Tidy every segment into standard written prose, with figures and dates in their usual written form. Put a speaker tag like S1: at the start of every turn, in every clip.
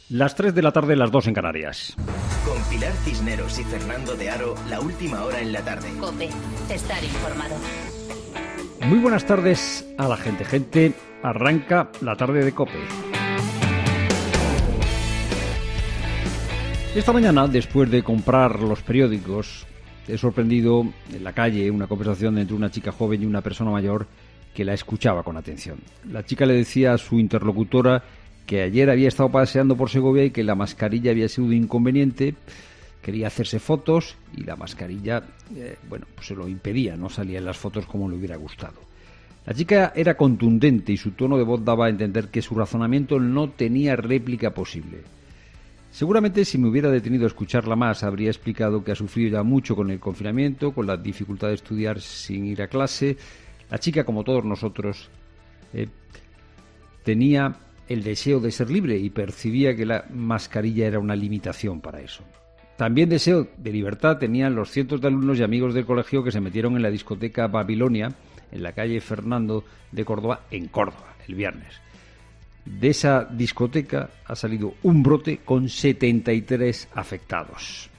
S1: Las 3 de la tarde, las 2 en Canarias.
S2: Con Pilar Cisneros y Fernando de Aro, la última hora en la tarde.
S3: COPE, estar informado.
S1: Muy buenas tardes a la gente. Gente, arranca la tarde de COPE. Esta mañana, después de comprar los periódicos, he sorprendido en la calle una conversación entre una chica joven y una persona mayor que la escuchaba con atención. La chica le decía a su interlocutora que ayer había estado paseando por Segovia y que la mascarilla había sido inconveniente. Quería hacerse fotos y la mascarilla, pues se lo impedía, no salía en las fotos como le hubiera gustado. La chica era contundente y su tono de voz daba a entender que su razonamiento no tenía réplica posible. Seguramente si me hubiera detenido a escucharla más habría explicado que ha sufrido ya mucho con el confinamiento, con la dificultad de estudiar sin ir a clase. La chica, como todos nosotros, tenía el deseo de ser libre y percibía que la mascarilla era una limitación para eso. También deseo de libertad tenían los cientos de alumnos y amigos del colegio que se metieron en la discoteca Babilonia, en la calle Fernando de Córdoba, en Córdoba, el viernes. De esa discoteca ha salido un brote con 73 afectados.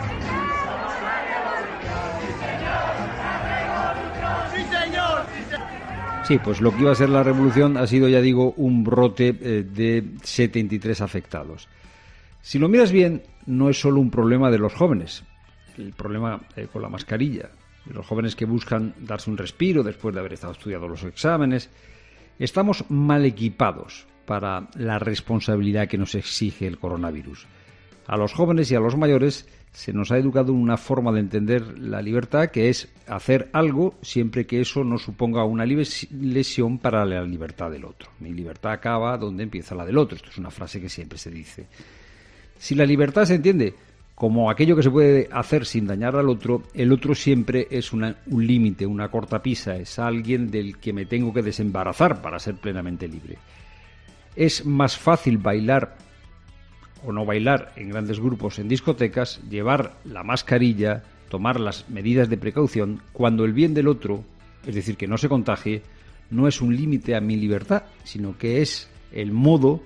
S1: Sí, pues lo que iba a ser la revolución ha sido, ya digo, un brote de 73 afectados. Si lo miras bien, no es solo un problema de los jóvenes, el problema con la mascarilla, de los jóvenes que buscan darse un respiro después de haber estado estudiando los exámenes. Estamos mal equipados para la responsabilidad que nos exige el coronavirus. A los jóvenes y a los mayores se nos ha educado en una forma de entender la libertad que es hacer algo siempre que eso no suponga una lesión para la libertad del otro. Mi libertad acaba donde empieza la del otro. Esto es una frase que siempre se dice. Si la libertad se entiende como aquello que se puede hacer sin dañar al otro, el otro siempre es un límite, una cortapisa, es alguien del que me tengo que desembarazar para ser plenamente libre. Es más fácil bailar o no bailar en grandes grupos en discotecas, llevar la mascarilla, tomar las medidas de precaución, cuando el bien del otro, es decir, que no se contagie, no es un límite a mi libertad, sino que es el modo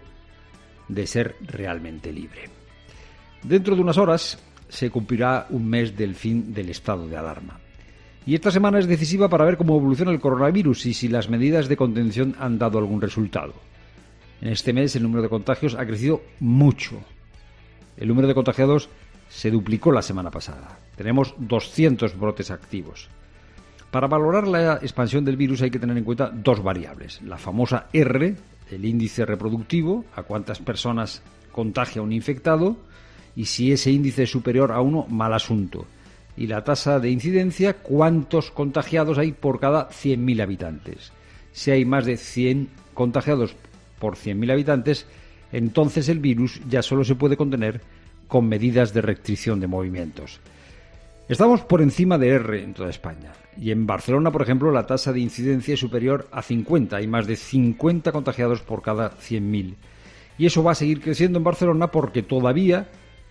S1: de ser realmente libre. Dentro de unas horas se cumplirá un mes del fin del estado de alarma. Y esta semana es decisiva para ver cómo evoluciona el coronavirus y si las medidas de contención han dado algún resultado. En este mes el número de contagios ha crecido mucho. El número de contagiados se duplicó la semana pasada. Tenemos 200 brotes activos. Para valorar la expansión del virus hay que tener en cuenta dos variables. La famosa R, el índice reproductivo, a cuántas personas contagia un infectado, y si ese índice es superior a 1, mal asunto. Y la tasa de incidencia, cuántos contagiados hay por cada 100.000 habitantes. Si hay más de 100 contagiados por 100.000 habitantes, entonces el virus ya solo se puede contener con medidas de restricción de movimientos. Estamos por encima de R en toda España. Y en Barcelona, por ejemplo, la tasa de incidencia es superior a 50. Hay más de 50 contagiados por cada 100.000. Y eso va a seguir creciendo en Barcelona porque todavía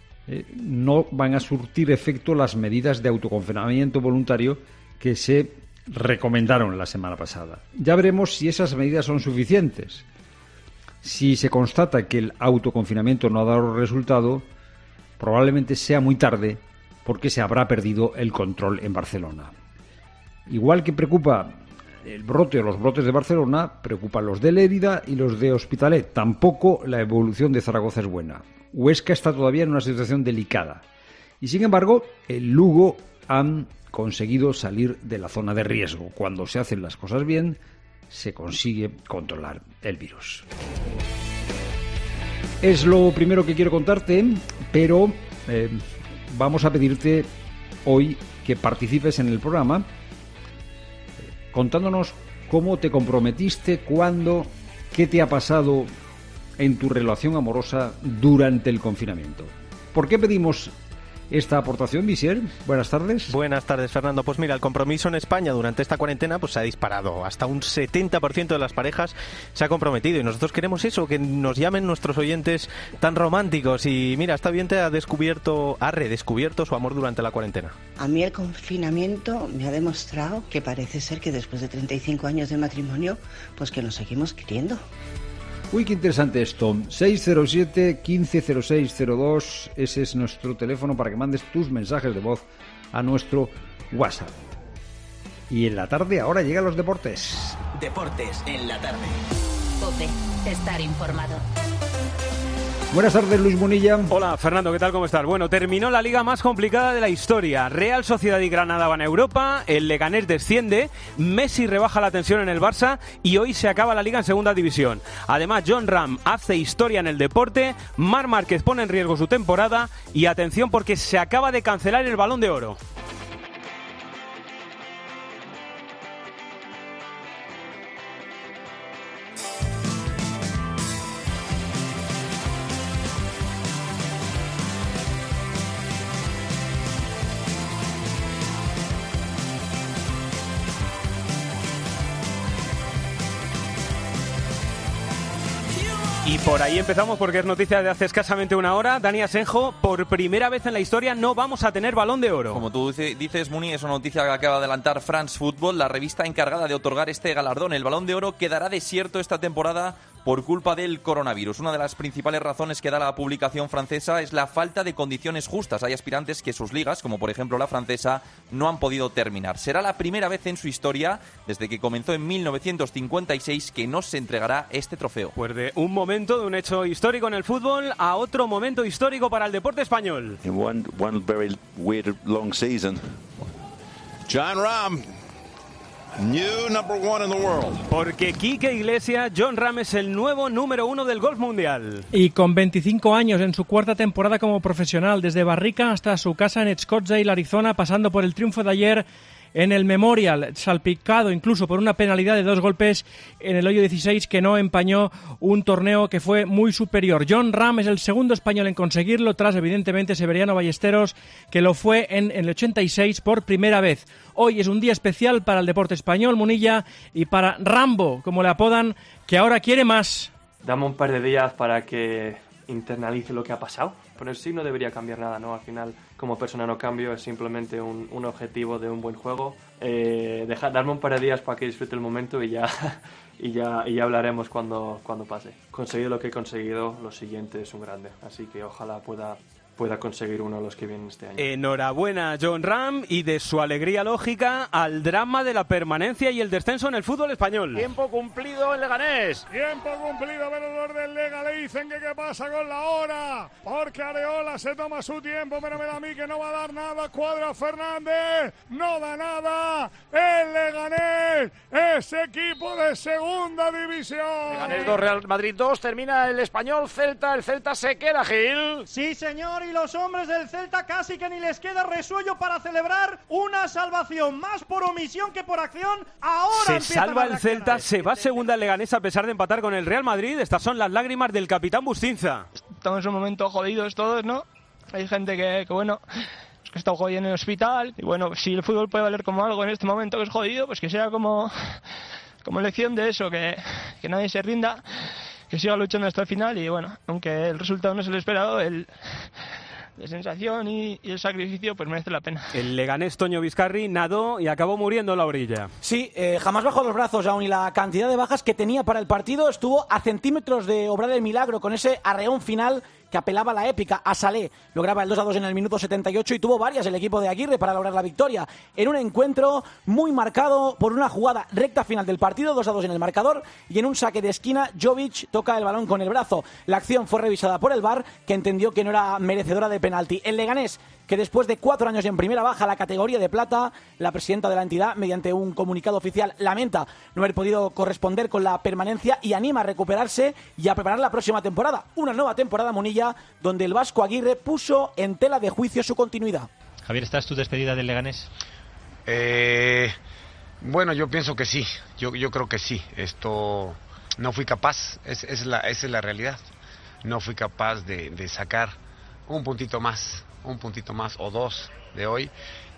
S1: no van a surtir efecto las medidas de autoconfinamiento voluntario que se recomendaron la semana pasada. Ya veremos si esas medidas son suficientes. Si se constata que el autoconfinamiento no ha dado resultado, probablemente sea muy tarde porque se habrá perdido el control en Barcelona. Igual que preocupa el brote o los brotes de Barcelona, preocupan los de Lérida y los de Hospitalet. Tampoco la evolución de Zaragoza es buena. Huesca está todavía en una situación delicada. Y sin embargo, el Lugo han conseguido salir de la zona de riesgo. Cuando se hacen las cosas bien, se consigue controlar el virus. Es lo primero que quiero contarte, pero vamos a pedirte hoy que participes en el programa contándonos cómo te comprometiste, cuándo, qué te ha pasado en tu relación amorosa durante el confinamiento. ¿Por qué pedimos esta aportación, Visier? Buenas tardes.
S4: Buenas tardes, Fernando. Pues mira, el compromiso en España durante esta cuarentena pues se ha disparado. Hasta un 70% de las parejas se ha comprometido y nosotros queremos eso, que nos llamen nuestros oyentes tan románticos. Y mira, esta oyente ha redescubierto su amor durante la cuarentena.
S5: A mí el confinamiento me ha demostrado que parece ser que después de 35 años de matrimonio, pues que nos seguimos queriendo.
S1: Uy, qué interesante esto. 607-150602. Ese es nuestro teléfono para que mandes tus mensajes de voz a nuestro WhatsApp. Y en la tarde ahora llegan los deportes.
S2: Deportes en la tarde.
S3: COPE. Estar informado.
S1: Buenas tardes, Luis Munilla.
S6: Hola, Fernando, ¿qué tal? ¿Cómo estás? Bueno, terminó la liga más complicada de la historia. Real Sociedad y Granada van a Europa, el Leganés desciende, Messi rebaja la tensión en el Barça y hoy se acaba la liga en segunda división. Además, Jon Rahm hace historia en el deporte, Marc Márquez pone en riesgo su temporada y atención porque se acaba de cancelar el Balón de Oro. Y por ahí empezamos porque es noticia de hace escasamente una hora. Dani Asenjo, por primera vez en la historia no vamos a tener Balón de Oro.
S7: Como tú dices, Muni, es una noticia que acaba de adelantar France Football, la revista encargada de otorgar este galardón. El Balón de Oro quedará desierto esta temporada por culpa del coronavirus. Una de las principales razones que da la publicación francesa es la falta de condiciones justas. Hay aspirantes que sus ligas, como por ejemplo la francesa, no han podido terminar. Será la primera vez en su historia, desde que comenzó en 1956, que no se entregará este trofeo.
S6: Pues de un momento, de un hecho histórico en el fútbol, a otro momento histórico para el deporte español.
S8: In one very weird long season.
S9: Jon Rahm, new number one in the world.
S6: Porque Quique Iglesias, Jon Rahm es el nuevo número 1 del golf mundial.
S10: Y con 25 años en su cuarta temporada como profesional, desde Barrica hasta su casa en Scottsdale, Arizona, pasando por el triunfo de ayer en el Memorial, salpicado incluso por una penalidad de 2 golpes en el hoyo 16 que no empañó un torneo que fue muy superior. Jon Rahm es el segundo español en conseguirlo, tras evidentemente Severiano Ballesteros, que lo fue en el 86 por primera vez. Hoy es un día especial para el deporte español, Munilla, y para Rambo, como le apodan, que ahora quiere más.
S11: Dame un par de días para que internalice lo que ha pasado. Pero sí no debería cambiar nada, ¿no? Al final, como persona no cambio, es simplemente un objetivo de un buen juego. Darme un par de días para que disfrute el momento y ya hablaremos cuando pase. Conseguido lo que he conseguido, lo siguiente es un grande. Así que ojalá pueda conseguir uno de los que vienen este año.
S6: Enhorabuena a Jon Rahm y de su alegría lógica al drama de la permanencia y el descenso en el fútbol español.
S12: Tiempo cumplido en Leganés.
S13: Tiempo cumplido, pero los del Lega le dicen que qué pasa con la hora, porque Areola se toma su tiempo, pero me da a mí que no va a dar nada. Cuadra Fernández, no da nada. El Leganés es equipo de segunda división.
S12: Leganés 2, Real Madrid 2, termina el Español Celta. El Celta se queda, Gil.
S14: Sí, señor. Y los hombres del Celta casi que ni les queda resuello para celebrar una salvación, más por omisión que por acción. Ahora
S6: se salva el Celta, se va segunda el Leganés a pesar de empatar con el Real Madrid. Estas son las lágrimas del capitán Bustinza.
S15: Estamos en un momento jodidos todos, ¿no? Hay gente que bueno, que está jodido en el hospital. Y bueno, si el fútbol puede valer como algo en este momento que es jodido, pues que sea como lección de eso, que nadie se rinda, que siga luchando hasta el final. Y bueno, aunque el resultado no es el esperado, la sensación y el sacrificio pues merece la pena.
S6: El Leganés Toño Vizcarri nadó y acabó muriendo en la orilla.
S16: Sí, jamás bajó los brazos aún, y la cantidad de bajas que tenía para el partido estuvo a centímetros de obrar el milagro con ese arreón final que apelaba a la épica. A Salé lograba el 2-2 en el minuto 78 y tuvo varias el equipo de Aguirre para lograr la victoria en un encuentro muy marcado por una jugada recta final del partido, 2-2 en el marcador, y en un saque de esquina Jovic toca el balón con el brazo. La acción fue revisada por el VAR, que entendió que no era merecedora de penalti. El Leganés, que después de 4 años en primera baja la categoría de plata, la presidenta de la entidad, mediante un comunicado oficial, lamenta no haber podido corresponder con la permanencia y anima a recuperarse y a preparar la próxima temporada. Una nueva temporada, Munilla, donde el vasco Aguirre puso en tela de juicio su continuidad.
S17: Javier, ¿estás tu despedida del Leganés?
S18: Bueno, yo pienso que sí, yo creo que sí. Esto no fui capaz, esa es la realidad. No fui capaz de sacar un puntito más o 2 de hoy,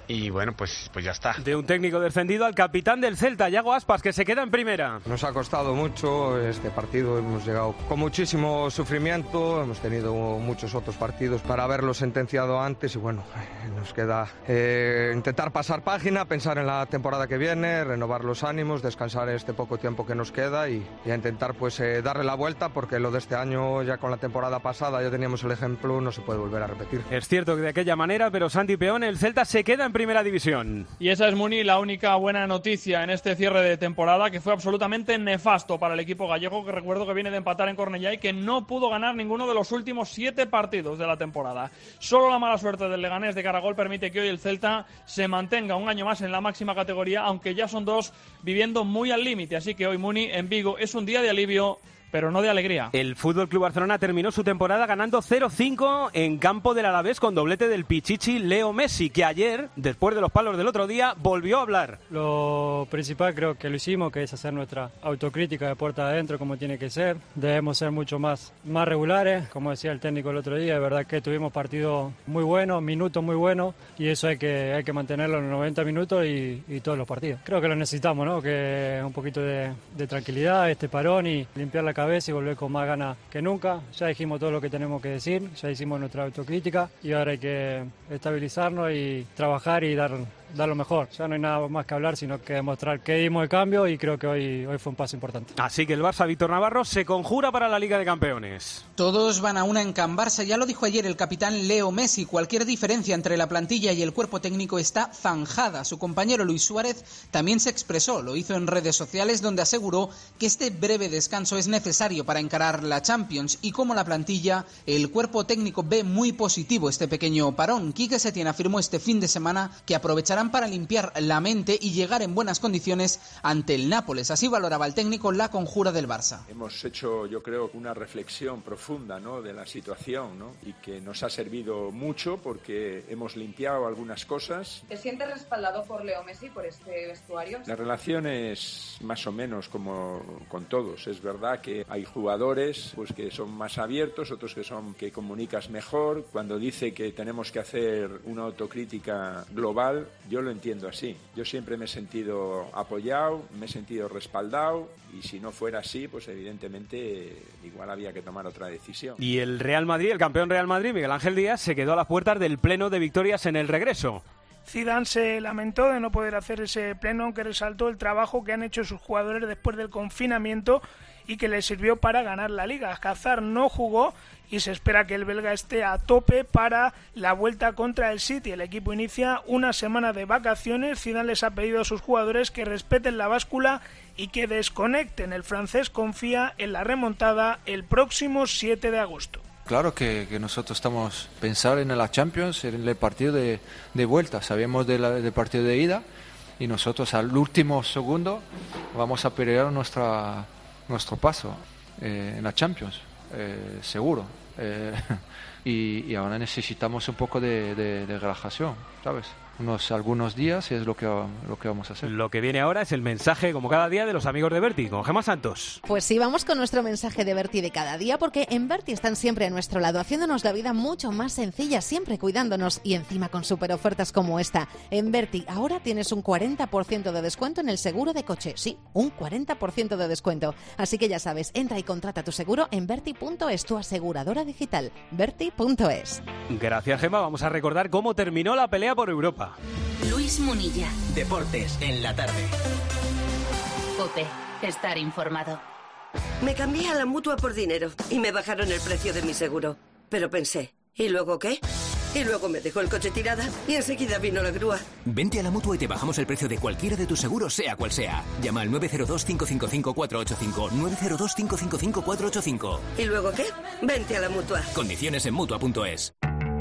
S18: y bueno, pues ya está.
S6: De un técnico descendido al capitán del Celta, Yago Aspas, que se queda en primera.
S19: Nos ha costado mucho este partido, hemos llegado con muchísimo sufrimiento, hemos tenido muchos otros partidos para haberlo sentenciado antes y bueno, nos queda intentar pasar página, pensar en la temporada que viene, renovar los ánimos, descansar este poco tiempo que nos queda y a intentar pues darle la vuelta, porque lo de este año ya con la temporada pasada ya teníamos el ejemplo, no se puede volver a repetir.
S6: Es cierto que de aquella manera, pero Santi Peón, el Celta se queda en primera división.
S20: Y esa es, Muni, la única buena noticia en este cierre de temporada, que fue absolutamente nefasto para el equipo gallego, que recuerdo que viene de empatar en Cornellá y que no pudo ganar ninguno de los últimos 7 partidos de la temporada. Solo la mala suerte del Leganés de Caragol permite que hoy el Celta se mantenga un año más en la máxima categoría, aunque ya son 2 viviendo muy al límite. Así que hoy, Muni, en Vigo es un día de alivio, pero no de alegría.
S6: El Fútbol Club Barcelona terminó su temporada ganando 0-5 en campo del Alavés con doblete del pichichi Leo Messi, que ayer, después de los palos del otro día, volvió a hablar.
S21: Lo principal creo que lo hicimos, que es hacer nuestra autocrítica de puerta adentro como tiene que ser. Debemos ser mucho más regulares, como decía el técnico el otro día. De verdad que tuvimos partidos muy buenos, minutos muy buenos, y eso hay que mantenerlo en los 90 minutos y todos los partidos. Creo que lo necesitamos, ¿no? Que un poquito de tranquilidad, este parón y limpiar la cabeza y volver con más ganas que nunca. Ya dijimos todo lo que tenemos que decir, ya hicimos nuestra autocrítica y ahora hay que estabilizarnos y trabajar y dar lo mejor. Ya no hay nada más que hablar, sino que demostrar que dimos el cambio y creo que hoy fue un paso importante.
S6: Así que el Barça Víctor Navarro se conjura para la Liga de Campeones.
S22: Todos van a una en Can Barça, ya lo dijo ayer el capitán Leo Messi. Cualquier diferencia entre la plantilla y el cuerpo técnico está zanjada. Su compañero Luis Suárez también se expresó, lo hizo en redes sociales, donde aseguró que este breve descanso es necesario para encarar la Champions y como la plantilla, el cuerpo técnico ve muy positivo este pequeño parón. Quique Setién afirmó este fin de semana que aprovecharán para limpiar la mente y llegar en buenas condiciones ante el Nápoles. Así valoraba el técnico la conjura del Barça.
S23: Hemos hecho, yo creo, una reflexión profunda, ¿no?, de la situación, ¿no?, y que nos ha servido mucho porque hemos limpiado algunas cosas.
S24: ¿Te sientes respaldado por Leo Messi, por este vestuario?
S23: La relación es más o menos como con todos. Es verdad que hay jugadores pues que son más abiertos, otros que comunicas mejor. Cuando dice que tenemos que hacer una autocrítica global, yo lo entiendo así. Yo siempre me he sentido apoyado, me he sentido respaldado y si no fuera así, pues evidentemente igual había que tomar otra decisión.
S6: Y el Real Madrid, el campeón Real Madrid, Miguel Ángel Díaz, se quedó a las puertas del pleno de victorias en el regreso.
S25: Zidane se lamentó de no poder hacer ese pleno, aunque resaltó el trabajo que han hecho sus jugadores después del confinamiento y que les sirvió para ganar la Liga. Hazard no jugó y se espera que el belga esté a tope para la vuelta contra el City. El equipo inicia una semana de vacaciones. Zidane les ha pedido a sus jugadores que respeten la báscula y que desconecten. El francés confía en la remontada el próximo 7 de agosto.
S26: Claro que nosotros estamos pensando en la Champions, en el partido de vuelta. Sabemos del partido de ida y nosotros al último segundo vamos a pelear nuestro paso en la Champions, seguro. Y ahora necesitamos un poco de relajación, ¿sabes? Algunos días es lo que vamos a hacer.
S6: Lo que viene ahora es el mensaje, como cada día, de los amigos de Berti, con Gemma Santos.
S27: Pues sí, vamos con nuestro mensaje de Berti de cada día, porque en Berti están siempre a nuestro lado, haciéndonos la vida mucho más sencilla, siempre cuidándonos y encima con super ofertas como esta. En Berti ahora tienes un 40% de descuento en el seguro de coche. Sí, un 40% de descuento. Así que ya sabes, entra y contrata tu seguro en Berti.es, tu aseguradora digital. Berti.es.
S6: Gracias, Gemma. Vamos a recordar cómo terminó la pelea por Europa.
S3: Luis Munilla.
S2: Deportes en la tarde.
S3: COPE. Estar informado.
S28: Me cambié a la Mutua por dinero y me bajaron el precio de mi seguro. Pero pensé, ¿y luego qué? Y luego me dejó el coche tirada y enseguida vino la grúa.
S29: Vente a la Mutua y te bajamos el precio de cualquiera de tus seguros, sea cual sea. Llama al 902-555-485. 902-555-485.
S28: ¿Y luego qué? Vente a la Mutua.
S29: Condiciones en Mutua.es.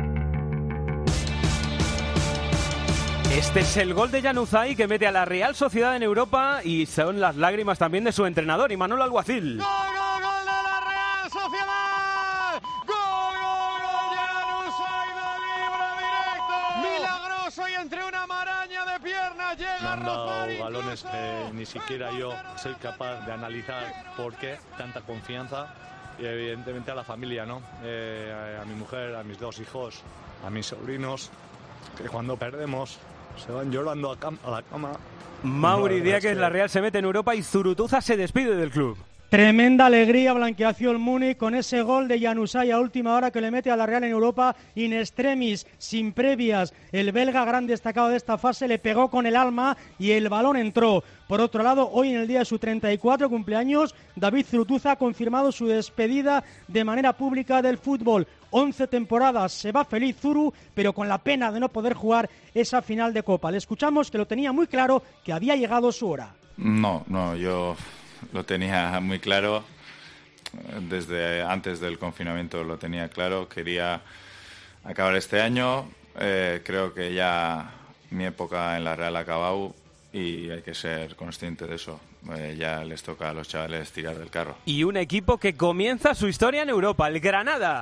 S6: Este es el gol de Januzaj, que mete a la Real Sociedad en Europa, y son las lágrimas también de su entrenador, Imanol Alguacil.
S12: ¡Gol de la Real Sociedad! ¡Gol Januzaj de libre directo! Milagroso, y entre una maraña de piernas llega
S30: Me han dado
S12: Rosario.
S30: balones que ni siquiera yo soy capaz de analizar por qué tanta confianza, y evidentemente a la familia, ¿no? A mi mujer, a mis 2 hijos, a mis sobrinos, que cuando perdemos se van llorando a la cama.
S6: Mauri Díaz, la Real se mete en Europa y Zurutuza se despide del club.
S1: Tremenda alegría blanqueació el Múnich con ese gol de Januzaj a última hora que le mete a la Real en Europa in extremis, sin previas. El belga, gran destacado de esta fase, le pegó con el alma y el balón entró. Por otro lado, hoy en el día de su 34 cumpleaños, David Zurutuza ha confirmado su despedida de manera pública del fútbol. 11 temporadas, se va feliz Zuru, pero con la pena de no poder jugar esa final de Copa. Le escuchamos que lo tenía muy claro, que había llegado su hora.
S4: No, yo lo tenía muy claro, desde antes del confinamiento lo tenía claro, quería acabar este año, creo que ya mi época en la Real ha acabado y hay que ser consciente de eso, ya les toca a los chavales tirar del carro.
S6: Y un equipo que comienza su historia en Europa, el Granada.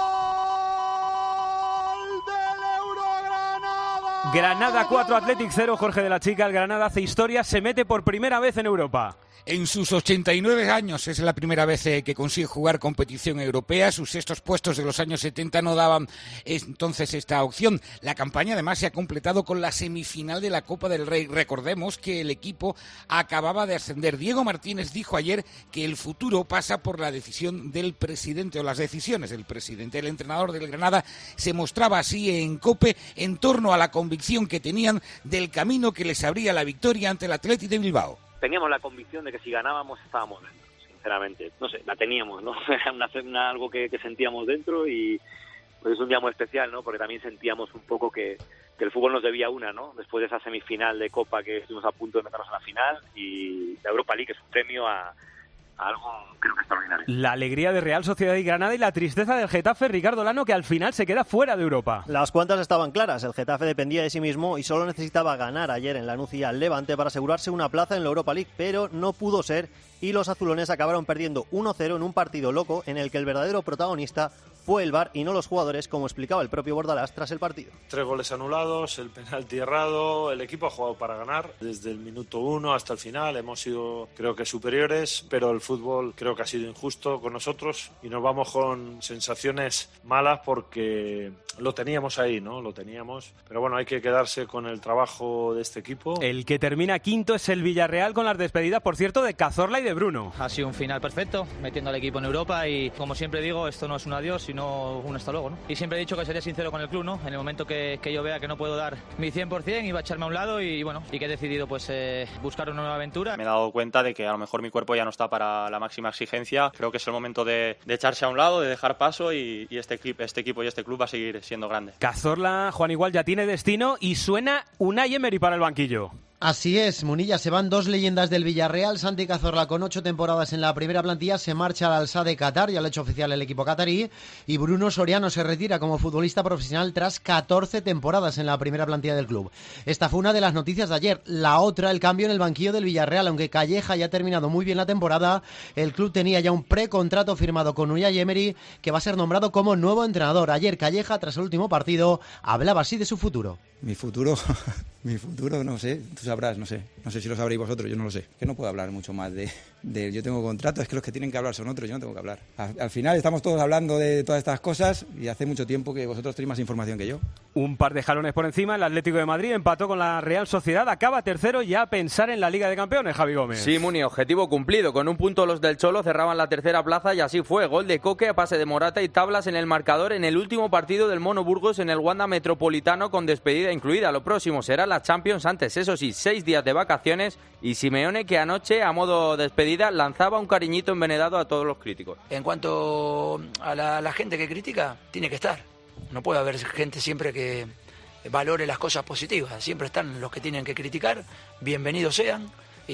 S6: Granada 4, Athletic 0, Jorge de la Chica. El Granada hace historia, se mete por primera vez en Europa.
S5: En sus 89 años es la primera vez que consigue jugar competición europea. Sus sextos puestos de los años 70 no daban entonces esta opción. La campaña además se ha completado con la semifinal de la Copa del Rey. Recordemos que el equipo acababa de ascender. Diego Martínez dijo ayer que el futuro pasa por la decisión del presidente o las decisiones del presidente. El entrenador del Granada se mostraba así en COPE en torno a la convicción que tenían del camino que les abría la victoria ante el Athletic de Bilbao.
S7: Teníamos la convicción de que si ganábamos estábamos dentro, sinceramente. No sé, la teníamos, ¿no? Era algo que sentíamos dentro y pues es un día muy especial, ¿no? Porque también sentíamos un poco que el fútbol nos debía una, ¿no? Después de esa semifinal de Copa que estuvimos a punto de meternos en la final, y la Europa League es un premio a algo, creo que extraordinario.
S6: La alegría de Real Sociedad y Granada y la tristeza del Getafe, Ricardo Lano, que al final se queda fuera de Europa.
S8: Las cuentas estaban claras, el Getafe dependía de sí mismo y solo necesitaba ganar ayer en la Nucía al Levante para asegurarse una plaza en la Europa League, pero no pudo ser y los azulones acabaron perdiendo 1-0 en un partido loco en el que el verdadero protagonista fue el VAR y no los jugadores, como explicaba el propio Bordalás tras el partido.
S9: 3 goles anulados, el penalti errado, el equipo ha jugado para ganar desde el minuto 1 hasta el final, hemos sido creo que superiores, pero el fútbol creo que ha sido injusto con nosotros y nos vamos con sensaciones malas porque lo teníamos ahí, ¿no? Lo teníamos, pero bueno, hay que quedarse con el trabajo de este equipo.
S6: El que termina quinto es el Villarreal con las despedidas, por cierto, de Cazorla y de Bruno.
S10: Ha sido un final perfecto, metiendo al equipo en Europa y como siempre digo, esto no es un adiós, sino un hasta luego, ¿no? Y siempre he dicho que seré sincero con el club, ¿no? En el momento que yo vea que no puedo dar mi 100%, iba a echarme a un lado y bueno, y que he decidido pues buscar una nueva aventura.
S11: Me he dado cuenta de que a lo mejor mi cuerpo ya no está para la máxima exigencia. Creo que es el momento de echarse a un lado, de dejar paso y este equipo y este club va a seguir siendo grande.
S6: Cazorla, Juan, igual ya tiene destino y suena Unai Emery para el banquillo.
S13: Así es, Munilla, se van dos leyendas del Villarreal. Santi Cazorla, con 8 temporadas en la primera plantilla, se marcha al Al-Sadd de Qatar, ya lo ha hecho oficial el equipo catarí, y Bruno Soriano se retira como futbolista profesional tras 14 temporadas en la primera plantilla del club. Esta fue una de las noticias de ayer. La otra, el cambio en el banquillo del Villarreal. Aunque Calleja ya ha terminado muy bien la temporada, el club tenía ya un precontrato firmado con Unai Emery, que va a ser nombrado como nuevo entrenador. Ayer Calleja, tras el último partido, hablaba así de su futuro.
S14: Mi futuro, no sé, tú sabrás, no sé si lo sabréis vosotros, yo no lo sé. Que no puedo hablar mucho más de yo tengo contrato, es que los que tienen que hablar son otros, yo no tengo que hablar. Al final estamos todos hablando de todas estas cosas y hace mucho tiempo que vosotros tenéis más información que yo.
S6: Un par de jalones por encima, el Atlético de Madrid empató con la Real Sociedad, acaba tercero ya a pensar en la Liga de Campeones, Javi Gómez.
S31: Sí, Muni, objetivo cumplido, con un punto los del Cholo cerraban la tercera plaza y así fue, gol de Coque a pase de Morata y tablas en el marcador en el último partido del Mono Burgos en el Wanda Metropolitano con despedida incluida. Lo próximo será la Champions antes, eso sí, 6 días de vacaciones y Simeone que anoche a modo despedida lanzaba un cariñito envenenado a todos los críticos.
S32: En cuanto a la gente que critica, tiene que estar. No puede haber gente siempre que valore las cosas positivas. Siempre están los que tienen que criticar, bienvenidos sean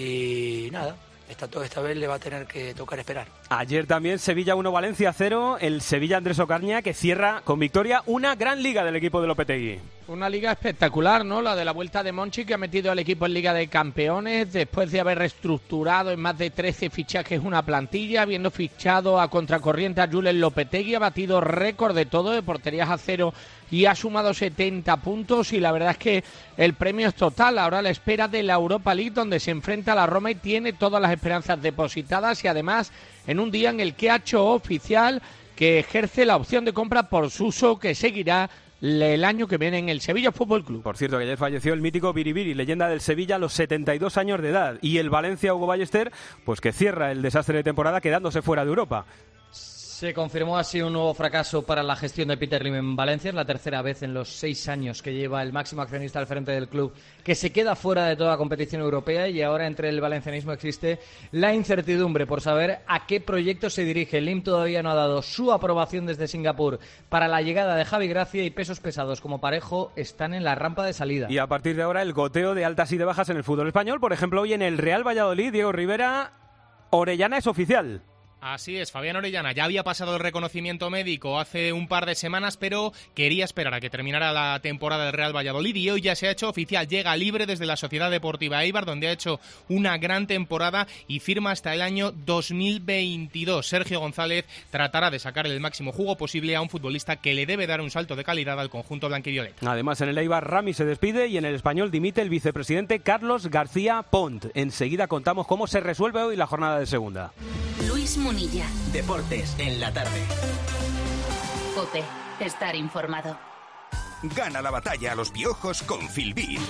S32: y nada. Esta vez le va a tener que tocar esperar.
S6: Ayer también Sevilla 1, Valencia 0, el Sevilla Andrés Ocaña que cierra con victoria una gran liga del equipo de Lopetegui.
S33: Una liga espectacular, ¿no? La de la vuelta de Monchi, que ha metido al equipo en Liga de Campeones después de haber reestructurado en más de 13 fichajes una plantilla, habiendo fichado a contracorriente a Julen Lopetegui, ha batido récord de todo, de porterías a 0 y ha sumado 70 puntos y la verdad es que el premio es total. Ahora a la espera de la Europa League, donde se enfrenta a la Roma y tiene todas las esperanzas depositadas y además en un día en el que ha hecho oficial que ejerce la opción de compra por Suso, que seguirá el año que viene en el Sevilla Fútbol Club.
S6: Por cierto, que ayer falleció el mítico Biribiri, leyenda del Sevilla a los 72 años de edad. Y el Valencia, Hugo Ballester, pues que cierra el desastre de temporada quedándose fuera de Europa.
S15: Se confirmó así un nuevo fracaso para la gestión de Peter Lim en Valencia. Es la tercera vez en los 6 años que lleva el máximo accionista al frente del club que se queda fuera de toda competición europea, y ahora entre el valencianismo existe la incertidumbre por saber a qué proyecto se dirige. Lim todavía no ha dado su aprobación desde Singapur para la llegada de Javi Gracia, y pesos pesados como Parejo están en la rampa de salida.
S6: Y a partir de ahora el goteo de altas y de bajas en el fútbol español. Por ejemplo, hoy en el Real Valladolid, Diego Rivera, Orellana es oficial.
S16: Así es, Fabián Orellana ya había pasado el reconocimiento médico hace un par de semanas, pero quería esperar a que terminara la temporada del Real Valladolid, y hoy ya se ha hecho oficial. Llega libre desde la Sociedad Deportiva Eibar, donde ha hecho una gran temporada y firma hasta el año 2022. Sergio González tratará de sacar el máximo jugo posible a un futbolista que le debe dar un salto de calidad al conjunto blanquivioleta.
S6: Además, en el Eibar, Rami se despide, y en el Español dimite el vicepresidente Carlos García Pont. Enseguida contamos cómo se resuelve hoy la jornada de segunda.
S3: Luis Munilla.
S2: Deportes en la tarde.
S3: COPE. Estar informado.
S17: Gana la batalla a los piojos con Filbit.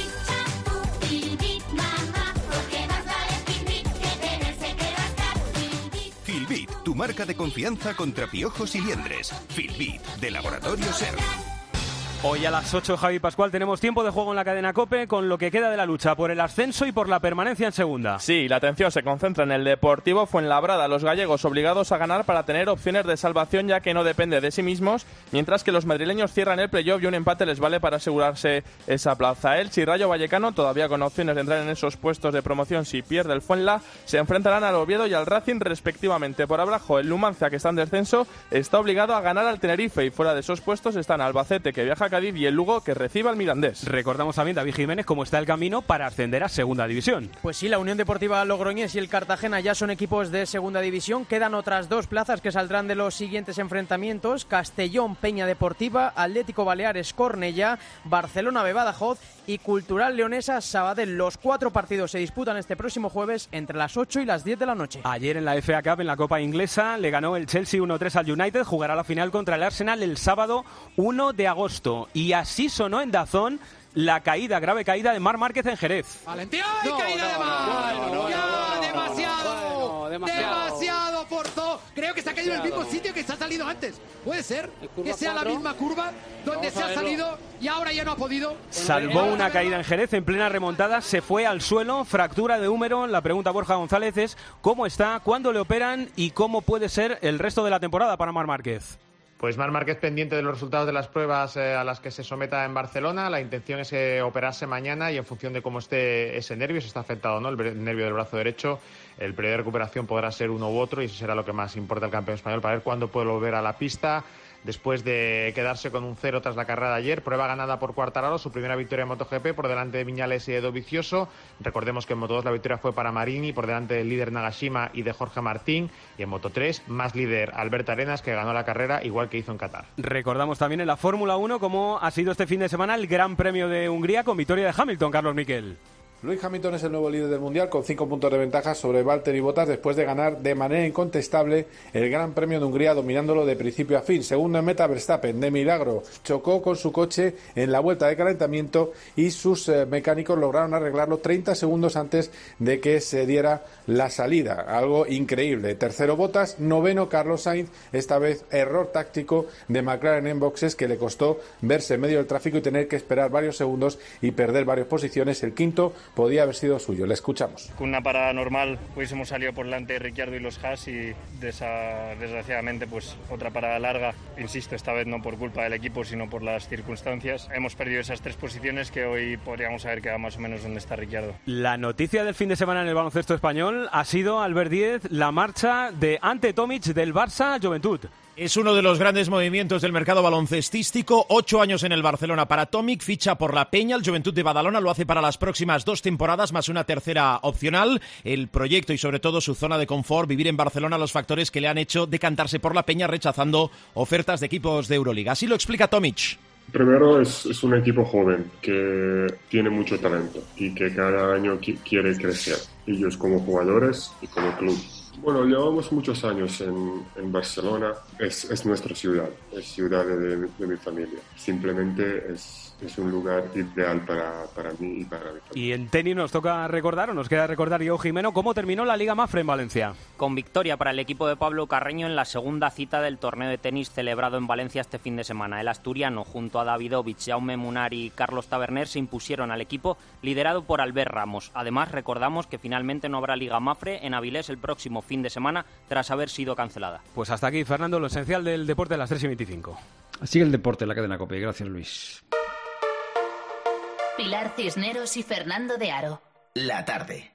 S17: Filbit, tu marca de confianza contra piojos y liendres. Filbit, de Laboratorio Ser.
S6: Hoy a las 8, Javi Pascual, tenemos tiempo de juego en la cadena COPE con lo que queda de la lucha por el ascenso y por la permanencia en segunda.
S18: Sí, la atención se concentra en el Deportivo Fuenlabrada, los gallegos obligados a ganar para tener opciones de salvación, ya que no depende de sí mismos, mientras que los madrileños cierran el playoff y un empate les vale para asegurarse esa plaza. Elche y Rayo Vallecano, todavía con opciones de entrar en esos puestos de promoción si pierde el Fuenla, se enfrentarán al Oviedo y al Racing respectivamente. Por abajo, el Numancia, que está en descenso, está obligado a ganar al Tenerife, y fuera de esos puestos están Albacete, que viaja a Cádiz, y el Lugo, que recibe al Mirandés.
S6: Recordamos también, David Jiménez, cómo está el camino para ascender a segunda división.
S31: Pues sí, la Unión Deportiva Logroñés y el Cartagena ya son equipos de segunda división. Quedan otras 2 plazas que saldrán de los siguientes enfrentamientos: Castellón Peña Deportiva, Atlético Baleares Cornellá, Barcelona B Badajoz y Cultural Leonesa Sabadell. Los 4 partidos se disputan este próximo jueves entre las 8 y las 10 de la noche.
S6: Ayer en la FA Cup, en la Copa Inglesa, le ganó el Chelsea 1-3 al United. Jugará la final contra el Arsenal el sábado 1 de agosto. Y así sonó en DAZN la grave caída de Marc Márquez en Jerez.
S19: ¡Valentía! ¡Y caída de Marc! ¡Demasiado forzó! Creo que se ha caído en el mismo sitio que se ha salido antes. Puede ser que sea la misma curva donde se ha salido y ahora ya no ha podido.
S6: Salvó una caída en Jerez en plena remontada, se fue al suelo, fractura de húmero. La pregunta a Borja González es ¿cómo está, cuándo le operan y cómo puede ser el resto de la temporada para Marc Márquez?
S20: Pues Marc Márquez pendiente de los resultados de las pruebas a las que se someta en Barcelona. La intención es operarse mañana, y en función de cómo esté ese nervio, si está afectado o no, el nervio del brazo derecho, el periodo de recuperación podrá ser uno u otro, y eso será lo que más importa al campeón español, para ver cuándo puede volver a la pista. Después de quedarse con un 0 tras la carrera de ayer, prueba ganada por Quartararo, su primera victoria en MotoGP por delante de Viñales y de Dovizioso. Recordemos que en Moto2 la victoria fue para Marini por delante del líder Nagashima y de Jorge Martín, y en Moto3 más líder Albert Arenas, que ganó la carrera igual que hizo en Qatar.
S6: Recordamos también en la Fórmula 1 cómo ha sido este fin de semana el Gran Premio de Hungría con victoria de Hamilton, Carlos Miquel.
S21: Lewis Hamilton es el nuevo líder del Mundial con 5 puntos de ventaja sobre Valtteri Bottas después de ganar de manera incontestable el Gran Premio de Hungría, dominándolo de principio a fin. Segundo en meta, Verstappen, de milagro, chocó con su coche en la vuelta de calentamiento y sus mecánicos lograron arreglarlo 30 segundos antes de que se diera la salida. Algo increíble. Tercero Bottas, noveno Carlos Sainz, esta vez error táctico de McLaren en boxes que le costó verse en medio del tráfico y tener que esperar varios segundos y perder varias posiciones. El quinto podía haber sido suyo. Le escuchamos.
S22: Con una parada normal hubiésemos salido por delante de Ricciardo y los Haas, y desgraciadamente pues otra parada larga, insisto, esta vez no por culpa del equipo sino por las circunstancias. Hemos perdido esas 3 posiciones que hoy podríamos haber quedado más o menos donde está Ricciardo.
S6: La noticia del fin de semana en el baloncesto español ha sido, Albert Díez, la marcha de Ante Tomic del Barça Juventud.
S23: Es uno de los grandes movimientos del mercado baloncestístico. 8 años en el Barcelona para Tomic, ficha por la Peña. El Juventud de Badalona lo hace para las próximas 2 temporadas, más una tercera opcional. El proyecto y sobre todo su zona de confort, vivir en Barcelona, los factores que le han hecho decantarse por la Peña, rechazando ofertas de equipos de Euroliga. Así lo explica Tomic.
S24: Primero es un equipo joven que tiene mucho talento y que cada año quiere crecer, ellos como jugadores y como club. Bueno, llevamos muchos años en Barcelona. Es nuestra ciudad, es ciudad de mi familia. Simplemente es un lugar ideal para mí y para mi familia.
S6: Y en tenis nos toca recordar, o nos queda recordar, Diego Jimeno, cómo terminó la Liga Mafre en Valencia.
S1: Con victoria para el equipo de Pablo Carreño en la segunda cita del torneo de tenis celebrado en Valencia este fin de semana. El asturiano, junto a Davidovich, Jaume Munar y Carlos Taberner, se impusieron al equipo liderado por Albert Ramos. Además, recordamos que finalmente no habrá Liga Mafre en Avilés el próximo fin de semana tras haber sido cancelada.
S6: Pues hasta aquí, Fernando, lo esencial del deporte a las 3:25.
S4: Sigue el deporte en la cadena COPE. Gracias, Luis.
S3: Pilar Cisneros y Fernando de Aro.
S2: La tarde.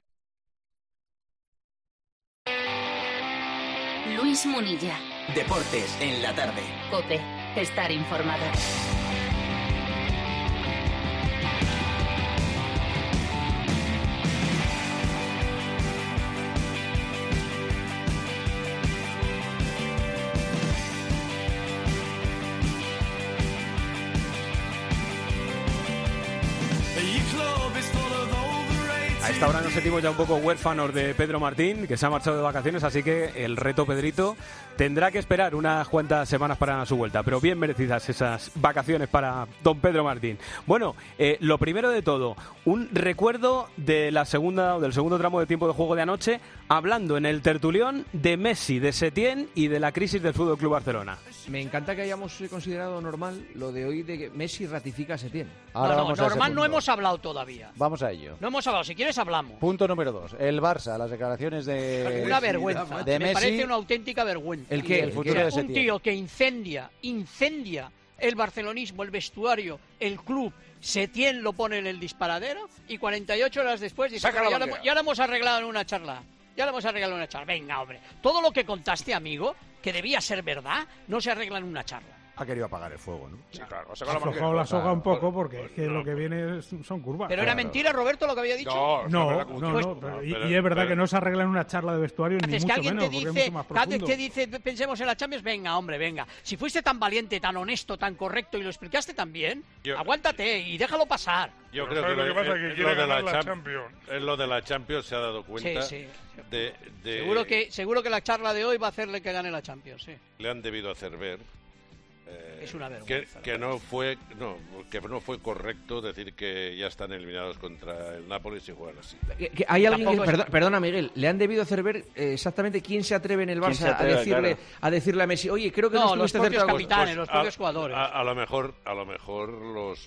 S3: Luis Munilla.
S2: Deportes en la tarde.
S3: COPE. Estar informado.
S6: A esta hora nos sentimos ya un poco huérfanos de Pedro Martín, que se ha marchado de vacaciones, así que el reto Pedrito tendrá que esperar unas cuantas semanas para su vuelta, pero bien merecidas esas vacaciones para don Pedro Martín. Bueno, lo primero de todo, un recuerdo de del segundo tramo de tiempo de juego de anoche, hablando en el tertulión de Messi, de Setién y de la crisis del Fútbol Club Barcelona.
S15: Me encanta que hayamos considerado normal lo de hoy de que Messi ratifica a Setién.
S5: Normal no hemos hablado todavía.
S7: Vamos a ello.
S5: No hemos hablado, si quieres hablamos.
S7: Punto número 2. El Barça, las declaraciones de
S5: una vergüenza.
S7: De
S5: me
S7: Messi.
S5: parece una auténtica vergüenza.
S7: ¿El qué? El futuro de Setién.
S5: Un tío que incendia el barcelonismo, el vestuario, el club. Setién lo pone en el disparadero y 48 horas después dice, ya lo hemos arreglado en una charla. Venga, hombre. Todo lo que contaste, amigo, que debía ser verdad, no se arregla en una charla.
S7: Ha querido apagar el fuego, ¿no?
S8: Sí, claro. Ha aflojado la soga un poco porque es que lo que viene son curvas.
S5: ¿Pero era mentira, Roberto, lo que había dicho?
S8: No. Y es verdad que no se arregla en una charla de vestuario, ni mucho menos, porque es mucho más profundo.
S5: Cada vez que dice, pensemos en la Champions, venga. Si fuiste tan valiente, tan honesto, tan correcto y lo explicaste tan bien, aguántate y déjalo pasar.
S9: Yo creo que lo pasa es que quiere ganar la Champions. Es lo de la Champions, se ha dado cuenta.
S5: Sí.
S9: De...
S5: Seguro que la charla de hoy va a hacerle que gane la Champions, sí.
S9: Le han debido hacer ver
S5: es una vergüenza.
S9: Que no fue correcto decir que ya están eliminados contra el Nápoles y juegan así.
S15: Hay alguien perdona, Miguel, le han debido hacer ver exactamente quién se atreve en el Barça a decirle a Messi, oye, creo que no
S5: los propios capitanes, los propios jugadores.
S9: A lo mejor los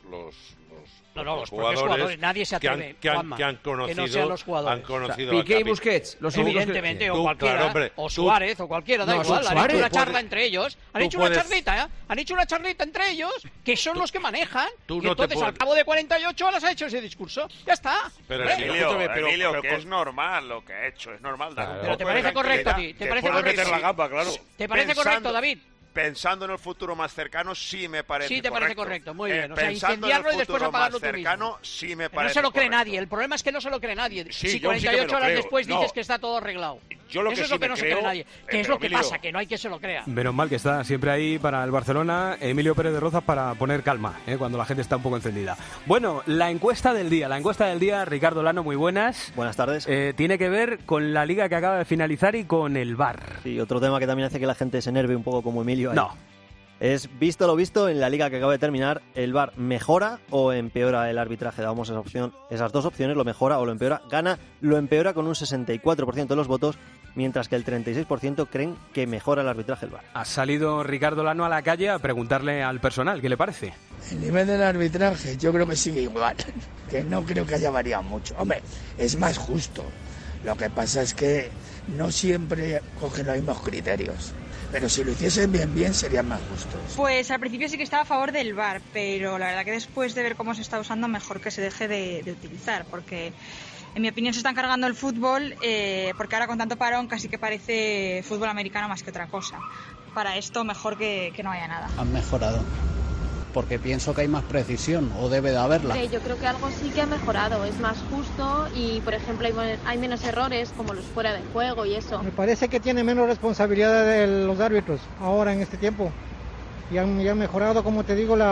S5: jugadores, nadie se atreve,
S9: que han conocido,
S5: que no sean los jugadores.
S9: Han conocido
S15: Piqué y Busquets, los
S5: evidentemente, o cualquiera, claro, hombre, o Suárez, o cualquiera, da igual, han hecho una charla entre ellos, han hecho una charlita entre ellos, que son los que manejan, y entonces al cabo de 48 horas ha hecho ese discurso, ya está.
S9: Pero
S12: Emilio, que es normal lo que ha hecho, es normal.
S5: Pero ¿te parece correcto a ti? ¿Te parece correcto? ¿Te parece correcto, David?
S12: Pensando en el futuro más cercano, sí me parece correcto.
S5: Sí, te parece correcto, muy bien. O sea, incendiarlo y después apagarlo tú mismo.
S12: Sí me parece
S5: no se lo cree nadie, el problema es que no se lo cree nadie.
S12: Sí,
S5: si 48 horas después dices que está todo arreglado. Eso es lo que no se cree nadie. ¿Qué es lo que pasa? Que no hay que se lo crea.
S6: Menos mal que está siempre ahí para el Barcelona Emilio Pérez de Rozas para poner calma, cuando la gente está un poco encendida. Bueno, la encuesta del día, Ricardo Lano, muy buenas.
S25: Buenas tardes.
S6: Tiene que ver con la liga que acaba de finalizar y con el VAR.
S25: Sí, otro tema que también hace que la gente se enerve un poco como Emilio. Ahí.
S6: No.
S25: Es visto lo visto en la liga que acaba de terminar, ¿el VAR mejora o empeora el arbitraje? Damos esas dos opciones, lo mejora o lo empeora. Lo empeora con un 64% de los votos, mientras que el 36% creen que mejora el arbitraje el VAR.
S6: Ha salido Ricardo Lano a la calle a preguntarle al personal, ¿qué le parece?
S26: El nivel del arbitraje yo creo que sigue igual, que no creo que haya variado mucho. Hombre, es más justo. Lo que pasa es que no siempre cogen los mismos criterios. Pero si lo hiciesen bien serían más justos.
S27: Pues al principio sí que estaba a favor del VAR, pero la verdad que después de ver cómo se está usando, mejor que se deje de utilizar, porque en mi opinión se están cargando el fútbol, porque ahora con tanto parón casi que parece fútbol americano más que otra cosa. Para esto mejor que no haya nada.
S28: Han mejorado, porque pienso que hay más precisión, o debe de haberla.
S29: Yo creo que algo sí que ha mejorado, es más justo y, por ejemplo, hay menos errores como los fuera de juego y eso.
S30: Me parece que tiene menos responsabilidad de los árbitros ahora en este tiempo y han mejorado, como te digo,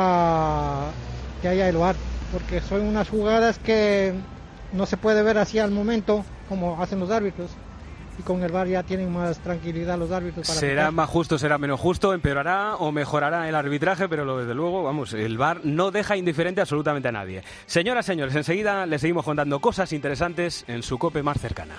S30: que haya el VAR, porque son unas jugadas que no se puede ver así al momento como hacen los árbitros y con el VAR ya tienen más tranquilidad los árbitros para
S6: será
S30: pitar.
S6: más justo, será menos justo, empeorará o mejorará el arbitraje, pero desde luego, vamos, el VAR no deja indiferente absolutamente a nadie. Señoras, señores, enseguida les seguimos contando cosas interesantes en su COPE más cercana.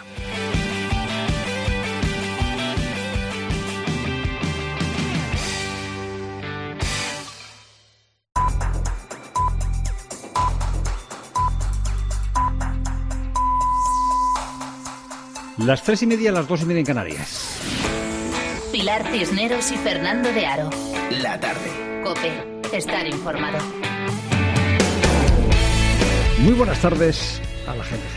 S4: Las 3:30, las 2:30 en Canarias.
S3: Pilar Cisneros y Fernando de Aro.
S2: La tarde.
S3: COPE. Estar informado.
S4: Muy buenas tardes a la gente.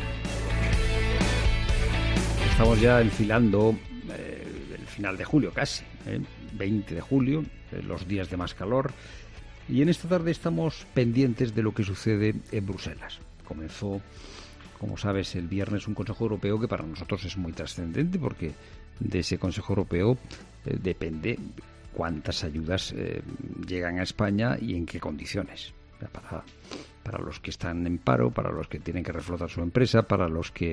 S4: Estamos ya enfilando el final de julio casi, 20 de julio, los días de más calor. Y en esta tarde estamos pendientes de lo que sucede en Bruselas. Comenzó, como sabes, el viernes un Consejo Europeo que para nosotros es muy trascendente porque de ese Consejo Europeo depende cuántas ayudas llegan a España y en qué condiciones. Para los que están en paro, para los que tienen que reflotar su empresa, para los que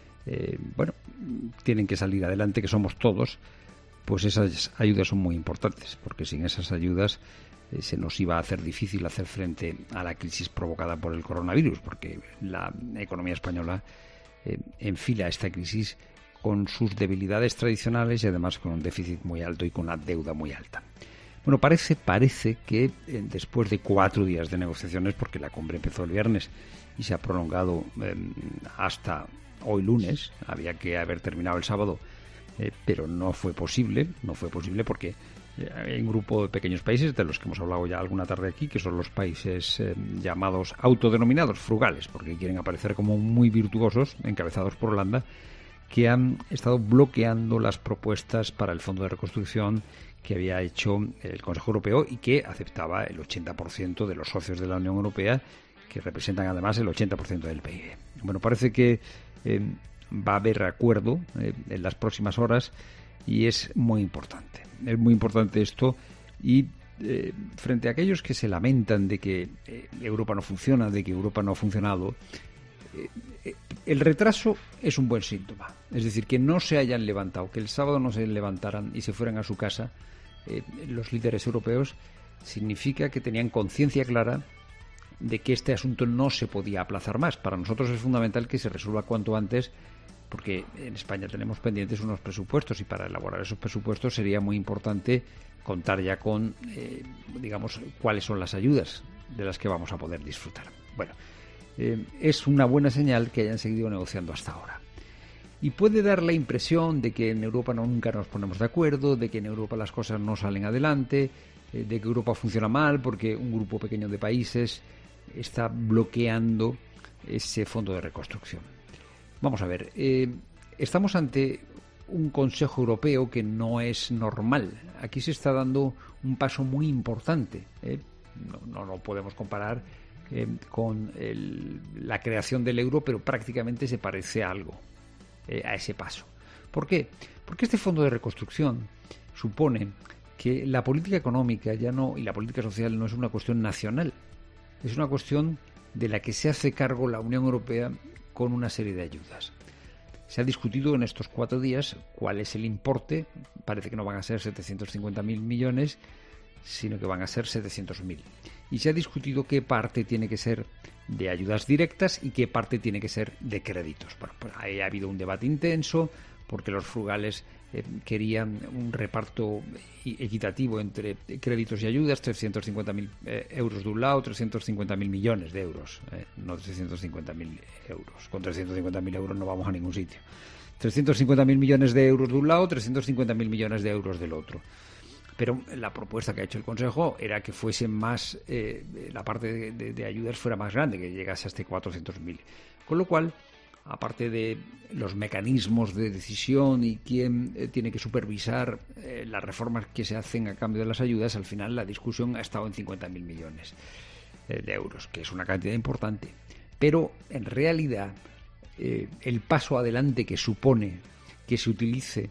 S4: tienen que salir adelante, que somos todos, pues esas ayudas son muy importantes, porque sin esas ayudas se nos iba a hacer difícil hacer frente a la crisis provocada por el coronavirus, porque la economía española enfila esta crisis con sus debilidades tradicionales y además con un déficit muy alto y con una deuda muy alta. Bueno, parece que después de 4 días de negociaciones, porque la cumbre empezó el viernes y se ha prolongado hasta hoy lunes, había que haber terminado el sábado, pero no fue posible porque hay un grupo de pequeños países, de los que hemos hablado ya alguna tarde aquí, que son los países llamados autodenominados frugales, porque quieren aparecer como muy virtuosos, encabezados por Holanda, que han estado bloqueando las propuestas para el Fondo de Reconstrucción que había hecho el Consejo Europeo y que aceptaba el 80% de los socios de la Unión Europea, que representan además el 80% del PIB. Bueno, parece que va a haber acuerdo en las próximas horas y es muy importante. Es muy importante esto y frente a aquellos que se lamentan de que Europa no funciona, de que Europa no ha funcionado, el retraso es un buen síntoma. Es decir, que no se hayan levantado, que el sábado no se levantaran y se fueran a su casa los líderes europeos, significa que tenían conciencia clara de que este asunto no se podía aplazar más. Para nosotros es fundamental que se resuelva cuanto antes, porque en España tenemos pendientes unos presupuestos y para elaborar esos presupuestos sería muy importante contar ya con, cuáles son las ayudas de las que vamos a poder disfrutar. Bueno, es una buena señal que hayan seguido negociando hasta ahora. Y puede dar la impresión de que en Europa nunca nos ponemos de acuerdo, de que en Europa las cosas no salen adelante, de que Europa funciona mal porque un grupo pequeño de países está bloqueando ese fondo de reconstrucción. Vamos a ver, estamos ante un Consejo Europeo que no es normal. Aquí se está dando un paso muy importante. No podemos comparar con la creación del euro, pero prácticamente se parece a algo, a ese paso. ¿Por qué? Porque este fondo de reconstrucción supone que la política económica y la política social no es una cuestión nacional, es una cuestión de la que se hace cargo la Unión Europea con una serie de ayudas. Se ha discutido en estos 4 días cuál es el importe. Parece que no van a ser 750.000 millones, sino que van a ser 700.000. Y se ha discutido qué parte tiene que ser de ayudas directas y qué parte tiene que ser de créditos. Bueno, pues ahí ha habido un debate intenso porque los frugales querían un reparto equitativo entre créditos y ayudas, 350.000 euros de un lado, 350.000 millones de euros, no 350.000 euros. Con 350.000 euros no vamos a ningún sitio. 350.000 millones de euros de un lado, 350.000 millones de euros del otro. Pero la propuesta que ha hecho el Consejo era que fuese más, la parte de ayudas fuera más grande, que llegase hasta 400.000. Con lo cual, aparte de los mecanismos de decisión y quién tiene que supervisar las reformas que se hacen a cambio de las ayudas, al final la discusión ha estado en 50.000 millones de euros, que es una cantidad importante. Pero, en realidad, el paso adelante que supone que se utilice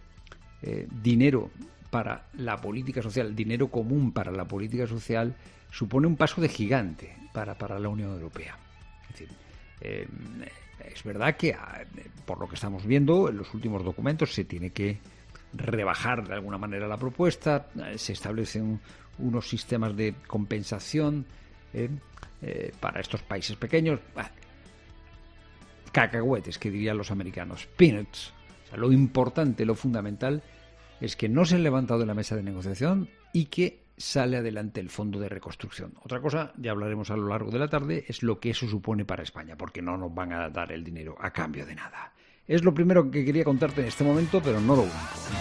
S4: dinero para la política social, dinero común para la política social, supone un paso de gigante para la Unión Europea. Es decir, Es verdad que, por lo que estamos viendo en los últimos documentos, se tiene que rebajar de alguna manera la propuesta, se establecen unos sistemas de compensación para estos países pequeños. Cacahuetes, que dirían los americanos, peanuts. O sea, lo importante, lo fundamental, es que no se han levantado de la mesa de negociación y que sale adelante el fondo de reconstrucción. Otra cosa, ya hablaremos a lo largo de la tarde, es lo que eso supone para España, porque no nos van a dar el dinero a cambio de nada. Es lo primero que quería contarte en este momento, pero no lo único.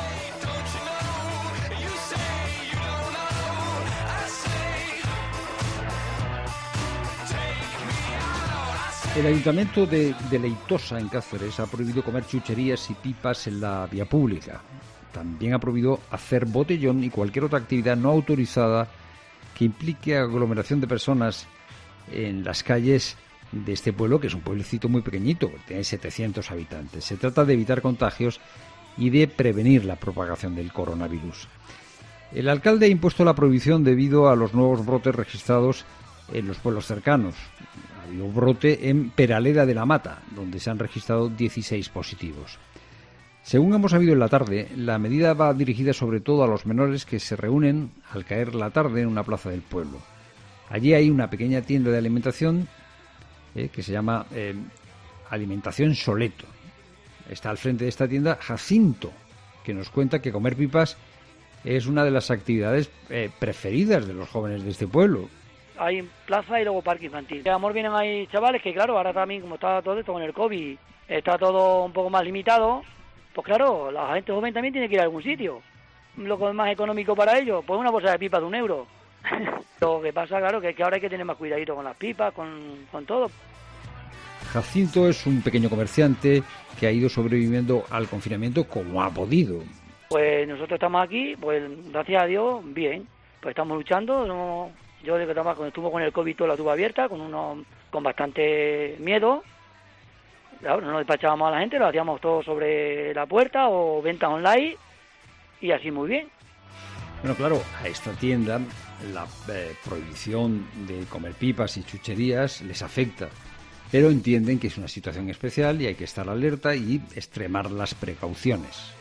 S4: El Ayuntamiento de Leitosa, en Cáceres, ha prohibido comer chucherías y pipas en la vía pública. También ha prohibido hacer botellón y cualquier otra actividad no autorizada que implique aglomeración de personas en las calles de este pueblo, que es un pueblecito muy pequeñito, tiene 700 habitantes. Se trata de evitar contagios y de prevenir la propagación del coronavirus. El alcalde ha impuesto la prohibición debido a los nuevos brotes registrados en los pueblos cercanos. Ha habido brote en Peraleda de la Mata, donde se han registrado 16 positivos. Según hemos sabido en la tarde, la medida va dirigida sobre todo a los menores que se reúnen al caer la tarde en una plaza del pueblo. Allí hay una pequeña tienda de alimentación que se llama Alimentación Soleto. Está al frente de esta tienda Jacinto, que nos cuenta que comer pipas es una de las actividades preferidas de los jóvenes de este pueblo.
S10: Hay plaza y luego parque infantil. De amor vienen ahí chavales que, claro, ahora también, como está todo esto con el COVID, está todo un poco más limitado, pues claro, la gente joven también tiene que ir a algún sitio. Lo que es más económico para ellos, pues una bolsa de pipa de €1. Lo que pasa, claro, que ahora hay que tener más cuidadito con las pipas, con todo.
S4: Jacinto es un pequeño comerciante que ha ido sobreviviendo al confinamiento como ha podido.
S10: Pues nosotros estamos aquí, pues gracias a Dios, bien. Pues estamos luchando. No, yo desde que estuvo con el COVID toda la tuve abierta, con bastante miedo. Claro, no nos despachábamos a la gente, lo hacíamos todo sobre la puerta o ventas online y así muy bien.
S4: Bueno, claro, a esta tienda la prohibición de comer pipas y chucherías les afecta, pero entienden que es una situación especial y hay que estar alerta y extremar las precauciones.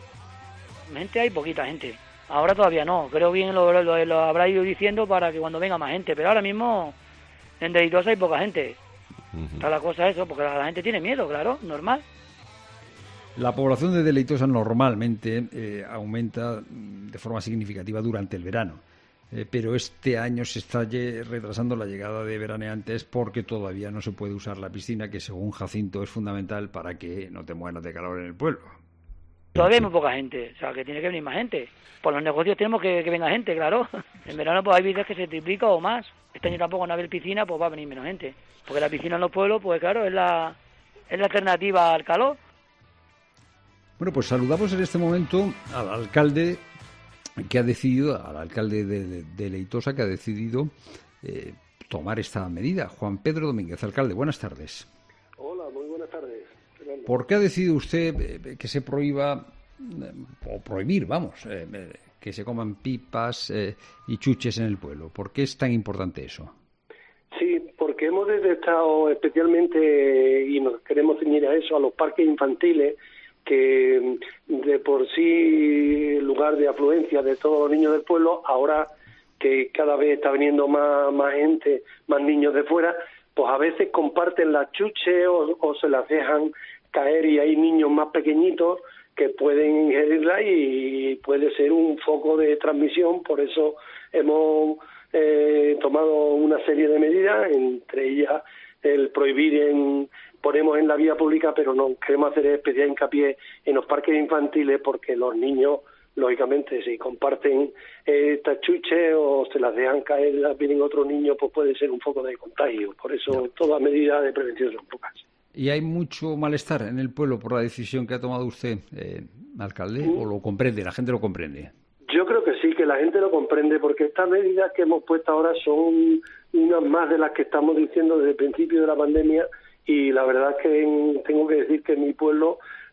S10: Gente hay poquita gente, ahora todavía no, creo bien lo habrá ido diciendo para que cuando venga más gente, pero ahora mismo en Leitosa hay poca gente. Está la cosa eso, porque la gente tiene miedo, claro, normal.
S4: La población de Leitosa normalmente aumenta de forma significativa durante el verano, pero este año se está retrasando la llegada de veraneantes porque todavía no se puede usar la piscina, que según Jacinto es fundamental para que no te mueras de calor en el pueblo.
S10: Todavía hay muy poca gente, o sea, que tiene que venir más gente. Por los negocios tenemos que venga gente, claro. En verano pues hay veces que se triplica o más. Este año tampoco no haber piscina, pues va a venir menos gente. Porque la piscina en los pueblos, pues claro, es la alternativa al calor.
S4: Bueno, pues saludamos en este momento al alcalde que ha decidido, al alcalde de Leitosa, que ha decidido tomar esta medida. Juan Pedro Domínguez, alcalde, buenas tardes.
S11: Hola, muy buenas tardes.
S4: ¿Por qué ha decidido usted que se prohíba, o prohibir, que se coman pipas y chuches en el pueblo? ¿Por qué es tan importante eso?
S11: Sí, porque hemos detectado especialmente, y nos queremos ceñir a eso, a los parques infantiles, que de por sí lugar de afluencia de todos los niños del pueblo, ahora que cada vez está viniendo más gente, más niños de fuera, pues a veces comparten las chuches o se las dejan caer y hay niños más pequeñitos que pueden ingerirla y puede ser un foco de transmisión. Por eso hemos tomado una serie de medidas, entre ellas el prohibir ponemos en la vía pública, pero no queremos hacer especial hincapié en los parques infantiles porque los niños, lógicamente, si comparten estas chuches o se las dejan caer, las vienen otros niños, pues puede ser un foco de contagio. Por eso todas medidas de prevención son pocas.
S4: ¿Y hay mucho malestar en el pueblo por la decisión que ha tomado usted, alcalde, o lo comprende, la gente lo comprende?
S11: Yo creo que sí, que la gente lo comprende, porque estas medidas que hemos puesto ahora son unas más de las que estamos diciendo desde el principio de la pandemia, y la verdad es que tengo que decir que en mi pueblo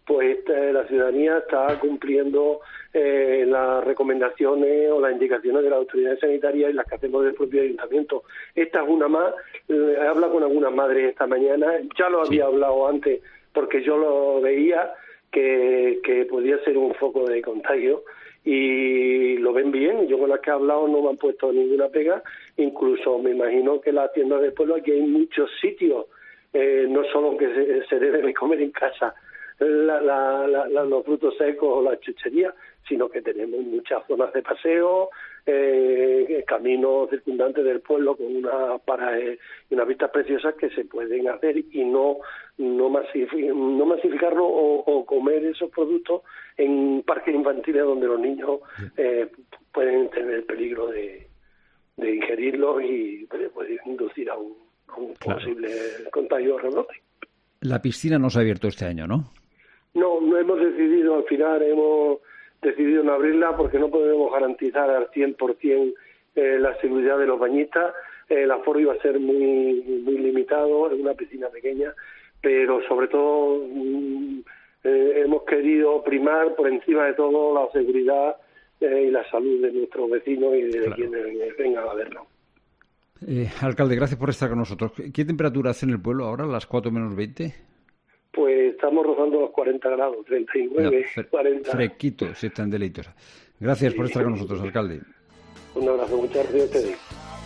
S11: pues la ciudadanía está cumpliendo las recomendaciones o las indicaciones de las autoridades sanitarias y las que hacemos del propio ayuntamiento. Esta es una más. He hablado con algunas madres esta mañana, ya lo había hablado antes porque yo lo veía que podía ser un foco de contagio y lo ven bien. Yo con las que he hablado no me han puesto ninguna pega, incluso me imagino que las tiendas del pueblo, aquí hay muchos sitios, no solo que se debe de comer en casa los frutos secos o las chucherías, sino que tenemos muchas zonas de paseo, caminos circundantes del pueblo con unas parajes y unas vistas preciosas que se pueden hacer y no masificarlo o comer esos productos en parques infantiles donde los niños pueden tener el peligro de ingerirlos y puede inducir a un posible contagio o rebrote.
S4: La piscina no se ha abierto este año, ¿no?
S11: No hemos decidido, al final hemos decidido no abrirla porque no podemos garantizar al 100% la seguridad de los bañistas. El aforo iba a ser muy limitado, es una piscina pequeña, pero sobre todo hemos querido primar por encima de todo la seguridad y la salud de nuestros vecinos y de quienes vengan a verlo.
S4: Alcalde, gracias por estar con nosotros. ¿Qué temperatura hace en el pueblo ahora, a las 4 menos 20?
S11: Pues estamos rozando los 40 grados, 39, 40.
S4: Fresquito, se están deleitos. Gracias por estar con nosotros, alcalde.
S11: Un abrazo, muchas gracias a ustedes.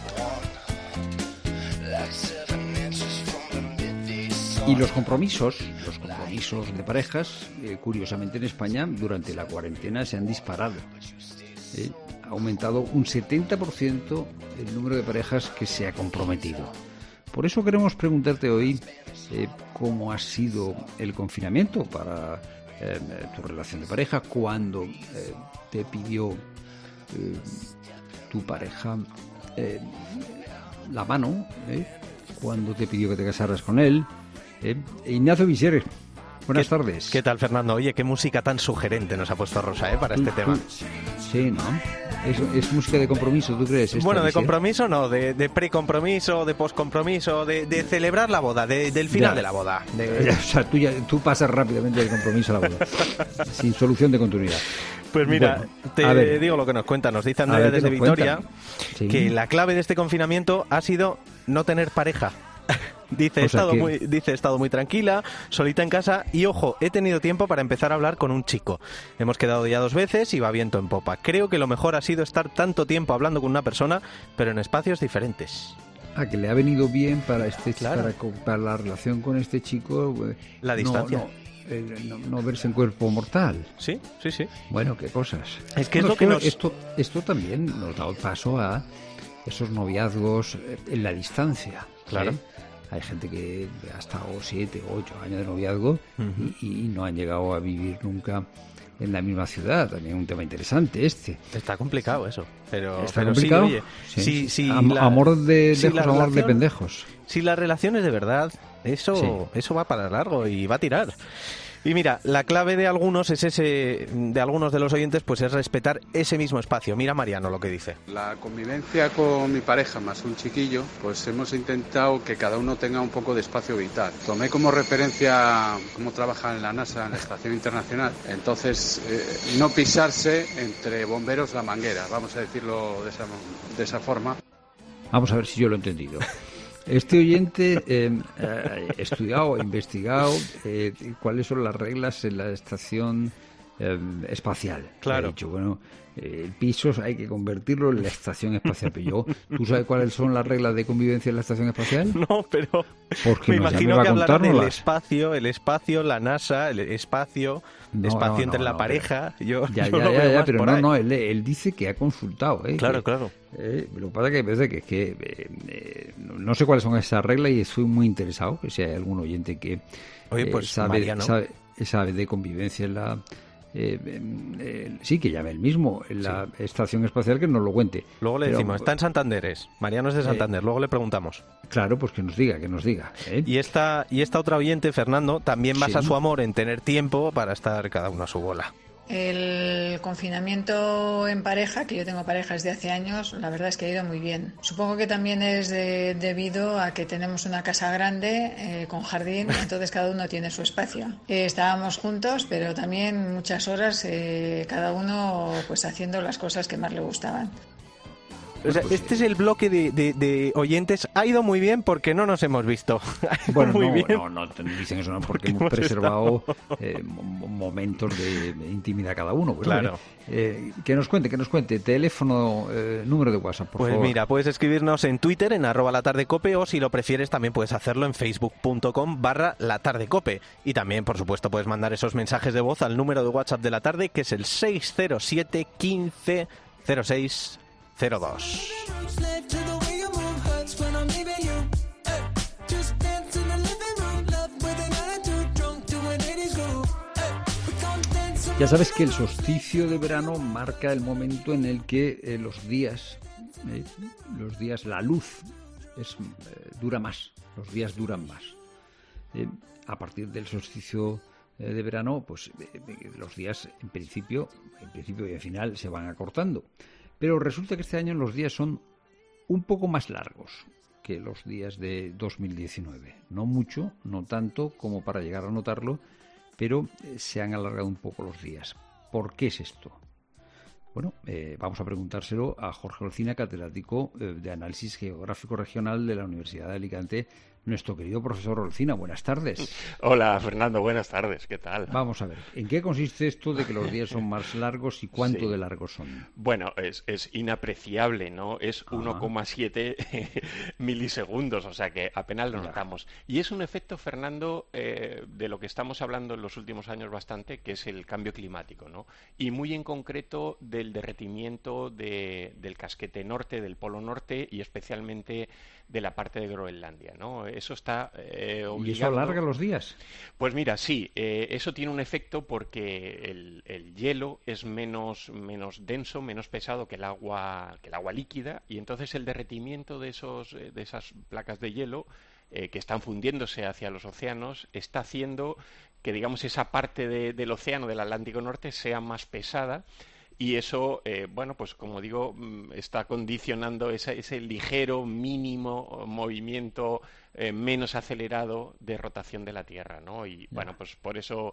S4: Y los compromisos de parejas, curiosamente en España, durante la cuarentena se han disparado. Ha aumentado un 70% el número de parejas que se ha comprometido. Por eso queremos preguntarte hoy cómo ha sido el confinamiento para tu relación de pareja, cuándo te pidió tu pareja la mano, cuándo te pidió que te casaras con él. Ignacio Visier, buenas tardes.
S13: ¿Qué tal, Fernando? Oye, qué música tan sugerente nos ha puesto Rosa para este tema.
S4: Sí, ¿no? Es música de compromiso, ¿tú crees?
S13: Bueno, de compromiso no, de precompromiso, de poscompromiso, de celebrar la boda, del final de la boda.
S4: O sea, tú pasas rápidamente del compromiso a la boda, sin solución de continuidad.
S13: Pues mira, te digo lo que nos cuenta. Nos dice Andrea desde Vitoria que la clave de este confinamiento ha sido no tener pareja. Dice, he estado muy tranquila, solita en casa y, ojo, he tenido tiempo para empezar a hablar con un chico. Hemos quedado ya 2 veces y va viento en popa. Creo que lo mejor ha sido estar tanto tiempo hablando con una persona, pero en espacios diferentes.
S4: Que le ha venido bien para para la relación con este chico.
S13: La distancia.
S4: No verse en cuerpo mortal.
S13: Sí.
S4: Bueno, qué cosas.
S13: Es que es lo que
S4: esto también nos da paso a esos noviazgos en la distancia.
S13: Claro.
S4: Hay gente que ha estado 7 o 8 años de noviazgo y no han llegado a vivir nunca en la misma ciudad. También un tema interesante este.
S13: Está complicado eso. Pero
S4: complicado.
S13: Sí, oye.
S4: Amor de lejos, amor de pendejos.
S13: Si la relación es de verdad, eso va para largo y va a tirar. Y mira, la clave de algunos de algunos de los oyentes, pues es respetar ese mismo espacio. Mira Mariano lo que dice.
S14: La convivencia con mi pareja más un chiquillo, pues hemos intentado que cada uno tenga un poco de espacio vital. Tomé como referencia cómo trabaja en la NASA, en la Estación Internacional. Entonces, no pisarse entre bomberos la manguera, vamos a decirlo de esa forma.
S4: Vamos a ver si yo lo he entendido. Este oyente ha estudiado, ha investigado cuáles son las reglas en la estación espacial.
S13: Claro.
S4: Ha dicho, bueno, el piso hay que convertirlo en la estación espacial. Pero ¿tú sabes cuáles son las reglas de convivencia en la estación espacial?
S13: No, pero
S4: porque
S13: me imagino que hablarán del espacio, la NASA, el espacio entre la pareja.
S4: Pero él dice que ha consultado.
S13: Claro.
S4: Lo que pasa es que parece que no sé cuáles son esas reglas y estoy muy interesado que si hay algún oyente que sabe de convivencia en la sí, que llame él mismo en la estación espacial, que nos lo cuente.
S13: Luego le decimos, está en Santander, Mariano es de Santander, luego le preguntamos.
S4: Claro, pues que nos diga.
S13: Y esta otra oyente, Fernando, también basa su amor en tener tiempo para estar cada uno a su bola.
S1: El confinamiento en pareja, que yo tengo pareja desde hace años, la verdad es que ha ido muy bien. Supongo que también es debido a que tenemos una casa grande con jardín, entonces cada uno tiene su espacio. Estábamos juntos, pero también muchas horas cada uno pues haciendo las cosas que más le gustaban.
S13: O sea, este es el bloque de oyentes. Ha ido muy bien porque no nos hemos visto.
S4: Bueno, no dicen eso, no, porque hemos preservado momentos de intimidad cada uno. Pues,
S13: claro.
S4: Que nos cuente. Teléfono, número de WhatsApp, por favor.
S13: Pues mira, puedes escribirnos en Twitter, en @latardecope, o si lo prefieres también puedes hacerlo en facebook.com/latardecope. Y también, por supuesto, puedes mandar esos mensajes de voz al número de WhatsApp de la tarde, que es el 607 15 06 02.
S4: Ya sabes que el solsticio de verano marca el momento en el que los días, la luz dura más, los días duran más. A partir del solsticio de verano, pues los días en principio y al final se van acortando. Pero resulta que este año los días son un poco más largos que los días de 2019. No mucho, no tanto como para llegar a notarlo, pero se han alargado un poco los días. ¿Por qué es esto? Bueno, vamos a preguntárselo a Jorge Olcina, catedrático de Análisis Geográfico Regional de la Universidad de Alicante. Nuestro querido profesor Olcina, buenas tardes.
S16: Hola, Fernando, buenas tardes, ¿qué tal?
S4: Vamos a ver, ¿en qué consiste esto de que los días son más largos y cuánto de largos son?
S16: Bueno, es inapreciable, ¿no? Es 1,7 milisegundos, o sea que apenas lo notamos. Y es un efecto, Fernando, de lo que estamos hablando en los últimos años bastante, que es el cambio climático, ¿no? Y muy en concreto del derretimiento del casquete norte, del polo norte y especialmente de la parte de Groenlandia, ¿no? Eso está obligando...
S4: ¿Y eso alarga los días?
S16: Pues mira, sí, eso tiene un efecto porque el hielo es menos denso, menos pesado que el agua líquida, y entonces el derretimiento de esas placas de hielo que están fundiéndose hacia los océanos está haciendo que, digamos, esa parte del océano del Atlántico Norte sea más pesada. Y eso, bueno, pues como digo, está condicionando ese ligero, mínimo movimiento menos acelerado de rotación de la Tierra, ¿no? Y bueno, pues por eso,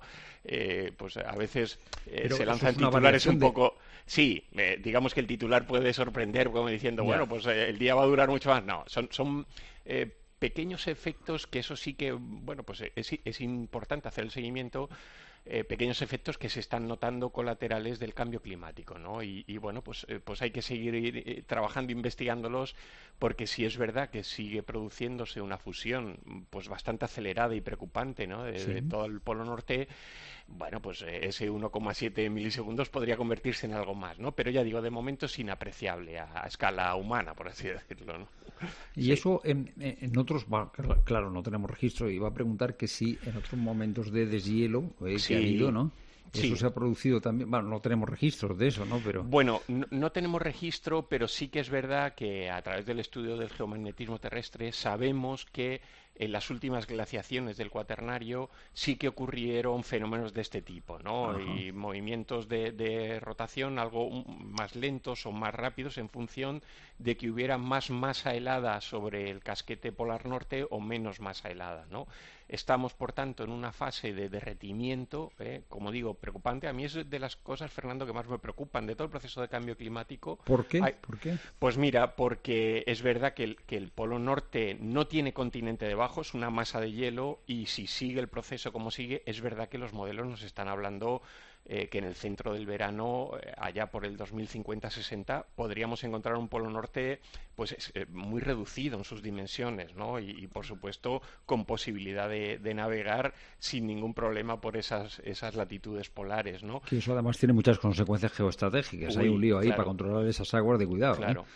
S16: pues a veces se lanzan titulares un poco... Sí, digamos que el titular puede sorprender como diciendo, bueno, pues el día va a durar mucho más. No, son pequeños efectos que eso sí que, bueno, pues es importante hacer el seguimiento. Pequeños efectos que se están notando colaterales del cambio climático, ¿no? Y bueno, pues hay que seguir trabajando, investigándolos, porque sí es verdad que sigue produciéndose una fusión pues bastante acelerada y preocupante, ¿no? De todo el polo norte. Bueno, pues ese 1,7 milisegundos podría convertirse en algo más, ¿no? Pero ya digo, de momento es inapreciable a escala humana, por así decirlo, ¿no?
S4: Y eso en otros, claro, no tenemos registro, iba a preguntar que si en otros momentos de deshielo que ha habido, ¿no? Eso se ha producido también. Bueno, no tenemos registros de eso, ¿no? Pero
S16: bueno, no tenemos registro, pero sí que es verdad que a través del estudio del geomagnetismo terrestre sabemos que en las últimas glaciaciones del Cuaternario sí que ocurrieron fenómenos de este tipo, ¿no? Ajá. Y movimientos de rotación algo más lentos o más rápidos en función de que hubiera más masa helada sobre el casquete polar norte o menos masa helada, ¿no? Estamos, por tanto, en una fase de derretimiento, como digo, preocupante. A mí es de las cosas, Fernando, que más me preocupan de todo el proceso de cambio climático.
S4: ¿Por qué? ¿Por qué?
S16: Pues mira, porque es verdad que el polo norte no tiene continente debajo, es una masa de hielo, y si sigue el proceso como sigue, es verdad que los modelos nos están hablando que en el centro del verano, allá por el 2050-60, podríamos encontrar un polo norte pues muy reducido en sus dimensiones, ¿no? Y por supuesto con posibilidad de navegar sin ningún problema por esas latitudes polares, ¿no?
S4: Que eso además tiene muchas consecuencias geoestratégicas. Hay un lío ahí para controlar esas aguas de cuidado.
S16: Claro.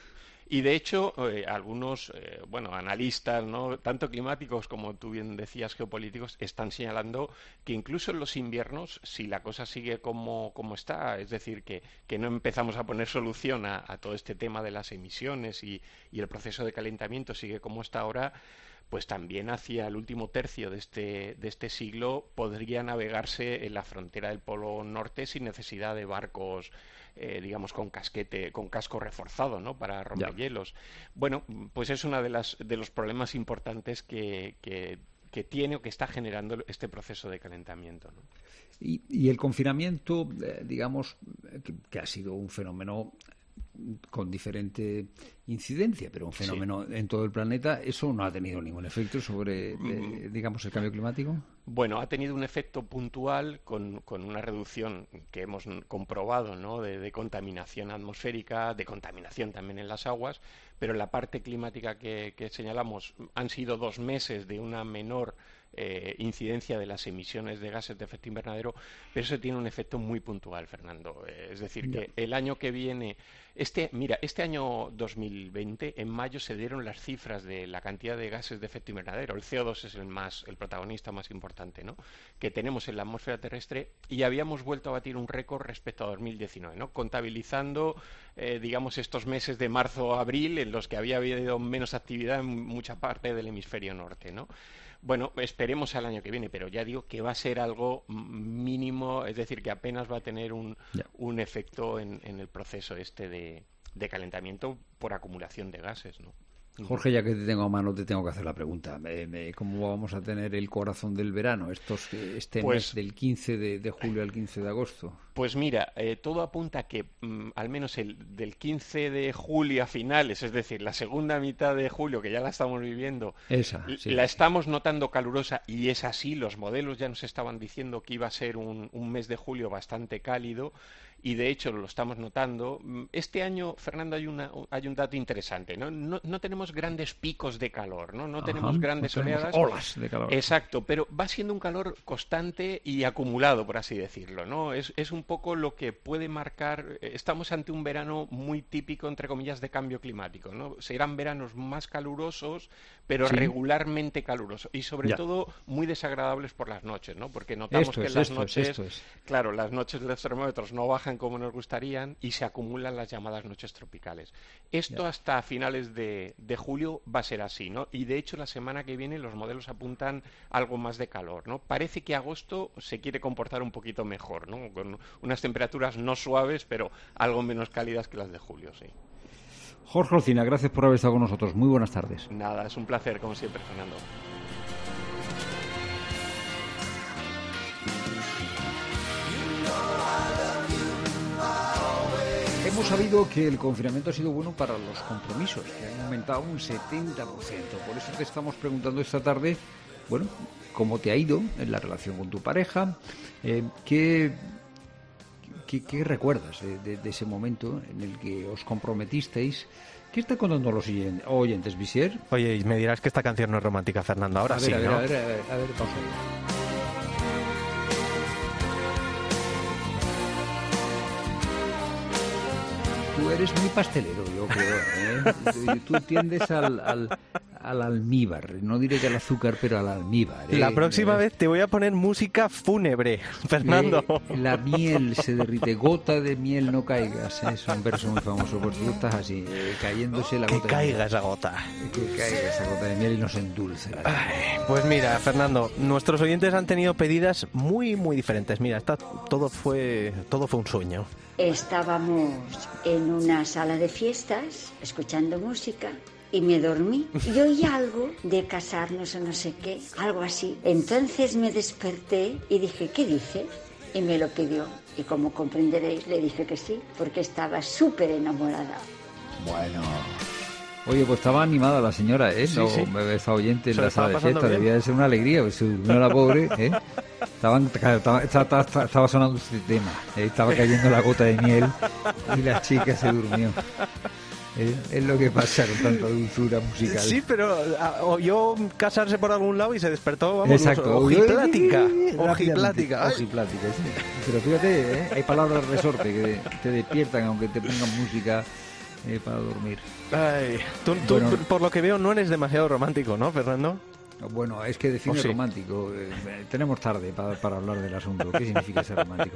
S16: Y de hecho, algunos analistas, ¿no?, tanto climáticos como tú bien decías geopolíticos, están señalando que incluso en los inviernos, si la cosa sigue como está, es decir, que no empezamos a poner solución a todo este tema de las emisiones y el proceso de calentamiento sigue como está ahora, pues también hacia el último tercio de este siglo podría navegarse en la frontera del Polo Norte sin necesidad de barcos, digamos, con casco reforzado, ¿no?, para rompehielos. Bueno, pues es uno de los problemas importantes que tiene o que está generando este proceso de calentamiento, ¿no?
S4: Y el confinamiento, digamos, que ha sido un fenómeno con diferente incidencia, pero un fenómeno en todo el planeta, ¿eso no ha tenido ningún efecto sobre, digamos, el cambio climático?
S16: Bueno, ha tenido un efecto puntual con una reducción que hemos comprobado, ¿no?, de contaminación atmosférica, de contaminación también en las aguas, pero en la parte climática que señalamos han sido 2 meses de una menor incidencia de las emisiones de gases de efecto invernadero, pero eso tiene un efecto muy puntual, Fernando. Es decir, que el año que viene, este año 2020, en mayo se dieron las cifras de la cantidad de gases de efecto invernadero. El CO2 es el protagonista más importante, ¿no?, que tenemos en la atmósfera terrestre, y habíamos vuelto a batir un récord respecto a 2019, ¿no?, contabilizando, digamos, estos meses de marzo a abril en los que había habido menos actividad en mucha parte del hemisferio norte, ¿no? Bueno, esperemos al año que viene, pero ya digo que va a ser algo mínimo, es decir, que apenas va a tener un efecto en el proceso de calentamiento por acumulación de gases, ¿no?
S4: Jorge, ya que te tengo a mano, te tengo que hacer la pregunta. ¿Cómo vamos a tener el corazón del verano mes del 15 de julio al 15 de agosto?
S16: Pues mira, todo apunta a que al menos del 15 de julio a finales, es decir, la segunda mitad de julio, que ya la estamos viviendo, la estamos notando calurosa, y es así. Los modelos ya nos estaban diciendo que iba a ser un mes de julio bastante cálido, y de hecho lo estamos notando. Este año, Fernando, hay un dato interesante, ¿no? No tenemos grandes picos de calor, no tenemos grandes oleadas,
S4: olas de calor.
S16: Exacto, pero va siendo un calor constante y acumulado, por así decirlo, ¿no? Es un poco lo que puede marcar. Estamos ante un verano muy típico, entre comillas, de cambio climático, ¿no? Serán veranos más calurosos, pero regularmente calurosos, y sobre todo muy desagradables por las noches, ¿no? Porque notamos que las noches, claro, las noches de los termómetros no bajan como nos gustarían y se acumulan las llamadas noches tropicales. Esto hasta finales de julio va a ser así, ¿no? Y de hecho la semana que viene los modelos apuntan algo más de calor, ¿no? Parece que agosto se quiere comportar un poquito mejor, ¿no? Con unas temperaturas no suaves, pero algo menos cálidas que las de julio, sí.
S4: Jorge Olcina, gracias por haber estado con nosotros. Muy buenas tardes.
S16: Nada, es un placer, como siempre, Fernando.
S4: Hemos sabido que el confinamiento ha sido bueno para los compromisos, que han aumentado un 70%. Por eso te estamos preguntando esta tarde, bueno, ¿cómo te ha ido en la relación con tu pareja? ¿Qué recuerdas de ese momento en el que os comprometisteis? ¿Qué está contando los oyentes, Visier?
S13: Oye, y me dirás que esta canción no es romántica, Fernando. Ahora sí, ¿no? A ver,
S4: pausa. Tú eres muy pastelero, yo creo, ¿eh? Tú tiendes al almíbar, no diré que al azúcar, pero al almíbar, ¿eh?
S13: La próxima vez te voy a poner música fúnebre, Fernando.
S4: La miel se derrite, gota de miel no caigas, ¿eh? Es un verso muy famoso, porque tú estás así, cayéndose la gota de miel.
S13: Que caiga esa gota.
S4: Que caiga esa gota de miel y nos endulce.
S13: Pues mira, Fernando, nuestros oyentes han tenido pedidas muy, muy diferentes. Mira, todo fue un sueño.
S7: Estábamos en una sala de fiestas escuchando música y me dormí. Y oí algo de casarnos o no sé qué, algo así. Entonces me desperté y dije, ¿qué dice? Y me lo pidió. Y como comprenderéis, le dije que sí, porque estaba súper enamorada.
S4: Bueno. Oye, pues estaba animada la señora, ¿eh? Sí, esa oyente en la sala de fiesta. Debía de ser una alegría, pues se durmió la pobre, ¿eh? Estaba sonando este tema, ¿eh? Estaba cayendo la gota de miel y la chica se durmió. Es lo que pasa con tanta dulzura musical.
S13: Sí, pero oyó casarse por algún lado y se despertó, vamos, exacto. Ojiplática, sí.
S4: Pero fíjate, hay palabras resorte que te despiertan aunque te pongan música para dormir.
S13: Ay, tú bueno, por lo que veo no eres demasiado romántico, ¿no, Fernando?
S4: Bueno, es que define romántico. Tenemos tarde para hablar del asunto. ¿Qué significa ser romántico?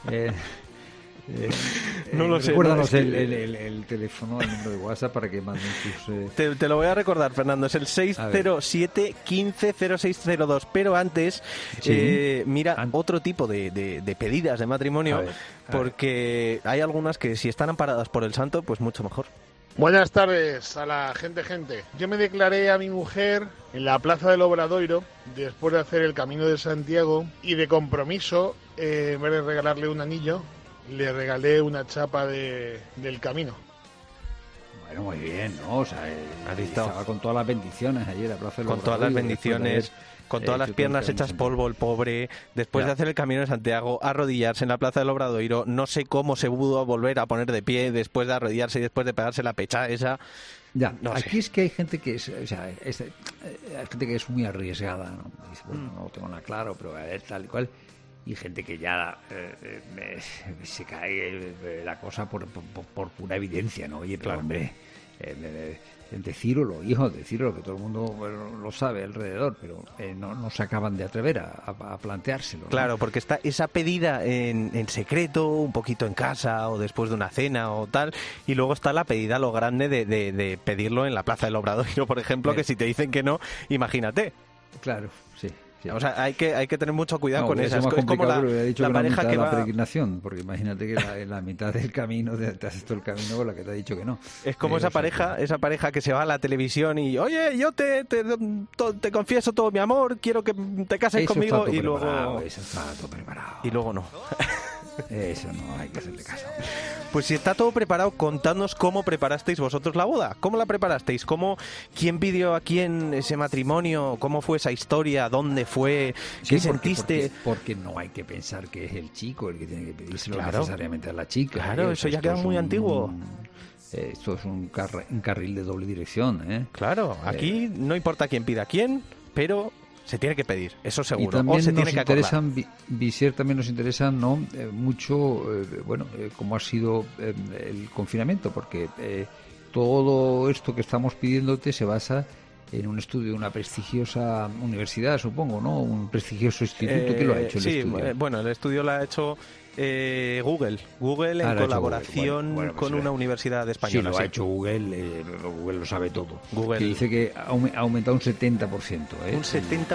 S13: No lo sé.
S4: Recuérdanos el teléfono, el número de WhatsApp para que manden sus...
S13: Te lo voy a recordar, Fernando. Es el 607 15 0602. Pero antes, mira, otro tipo de pedidas de matrimonio, porque hay algunas que si están amparadas por el santo, pues mucho mejor.
S8: Buenas tardes a la gente. Yo me declaré a mi mujer en la Plaza del Obradoiro después de hacer el Camino de Santiago y de compromiso, en vez de regalarle un anillo, le regalé una chapa del camino.
S4: Bueno, muy bien, ¿no? O sea, estaba con todas las bendiciones ayer a Plaza del Obradoiro.
S13: Con todas las bendiciones, con todas las piernas hechas polvo, el pobre, después de hacer el Camino de Santiago, arrodillarse en la Plaza del Obradoiro, no sé cómo se pudo volver a poner de pie después de arrodillarse y después de pegarse la pecha esa.
S4: Ya, no aquí sé. Es que hay gente que es, o sea, hay gente que es muy arriesgada, ¿no? Dice, bueno, no tengo nada claro, pero a ver, tal y cual. Y gente que ya se cae la cosa por pura evidencia, ¿no? Oye, pero hombre, decírolo, hijo, decírolo, que todo el mundo lo sabe alrededor, pero no se acaban de atrever a planteárselo, ¿no?
S13: Claro, porque está esa pedida en secreto, un poquito en casa o después de una cena o tal, y luego está la pedida lo grande de pedirlo en la Plaza del Obradoiro, por ejemplo, que si te dicen que no, imagínate.
S4: Claro, sí. Sí.
S13: O sea, hay que tener mucho cuidado con esas
S4: cosas. Es como la
S13: pareja que va...
S4: la peregrinación, porque imagínate que en la mitad del camino te haces todo el camino con la que te ha dicho que no.
S13: Es como esa pareja que se va a la televisión y, oye, yo te confieso todo mi amor, quiero que te cases conmigo, y luego...
S4: Eso está todo preparado.
S13: Y luego no.
S4: Eso no, hay que hacerle caso.
S13: Pues si está todo preparado, contadnos cómo preparasteis vosotros la boda. ¿Cómo la preparasteis? ¿Quién pidió a quién ese matrimonio? ¿Cómo fue esa historia? ¿Dónde fue? ¿Qué sentiste?
S4: Porque no hay que pensar que es el chico el que tiene que pedírselo necesariamente a la chica.
S13: Claro, eso ya queda muy antiguo.
S4: Esto es un carril de doble dirección, ¿eh?
S13: Claro, aquí no importa quién pida a quién, pero... se tiene que pedir, eso seguro.
S4: Y también
S13: o se tiene que acordar.
S4: Visier también nos interesa mucho, cómo ha sido el confinamiento, porque todo esto que estamos pidiéndote se basa en un estudio de una prestigiosa universidad, supongo, ¿no? Un prestigioso instituto. ¿Quién lo ha hecho el estudio?
S13: Bueno, el estudio lo ha hecho Google en colaboración con una universidad española.
S4: Sí, lo ha hecho Google, Google lo sabe todo. Google que dice que ha aumentado un 70%.
S13: Un 70%.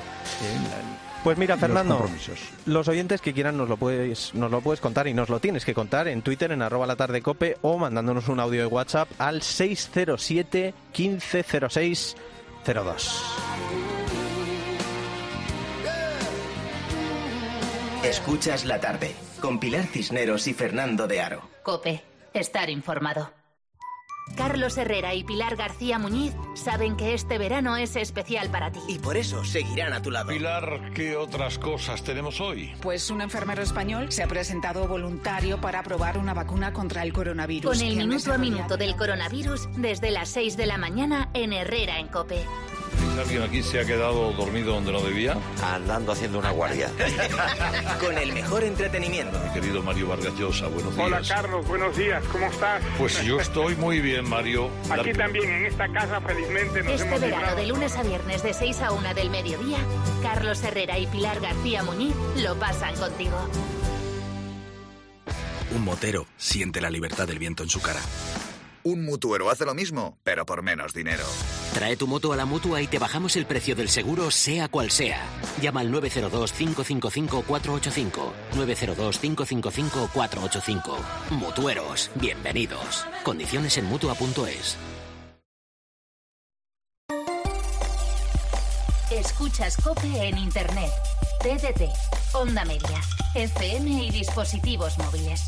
S13: Pues mira, Fernando, los oyentes que quieran nos lo puedes contar, y nos lo tienes que contar en Twitter, en @latardecope, o mandándonos un audio de WhatsApp al 607 15 06 02.
S2: Escuchas La Tarde, con Pilar Cisneros y Fernando de Aro.
S3: COPE, estar informado. Carlos Herrera y Pilar García Muñiz saben que este verano es especial para ti.
S2: Y por eso seguirán a tu lado.
S15: Pilar, ¿qué otras cosas tenemos hoy?
S17: Pues un enfermero español se ha presentado voluntario para probar una vacuna contra el coronavirus.
S3: Con el minuto a minuto del coronavirus desde las 6 de la mañana en Herrera en COPE.
S15: ¿Alguien aquí se ha quedado dormido donde no debía?
S18: Andando haciendo una guardia.
S2: Con el mejor entretenimiento.
S15: Mi querido Mario Vargas Llosa, buenos días.
S19: Hola Carlos, buenos días, ¿cómo estás?
S15: Pues yo estoy muy bien, Mario.
S19: Aquí también, en esta casa, felizmente nos hemos
S3: verano,
S19: librado.
S3: de lunes a viernes de 6 a 1 del mediodía, Carlos Herrera y Pilar García Muñiz lo pasan contigo.
S20: Un motero siente la libertad del viento en su cara.
S21: Un mutuero hace lo mismo, pero por menos dinero.
S22: Trae tu moto a la Mutua y te bajamos el precio del seguro, sea cual sea. Llama al 902-555-485. 902-555-485. Mutueros, bienvenidos. Condiciones en Mutua.es.
S3: Escuchas COPE en Internet, TDT, Onda Media, FM y dispositivos móviles.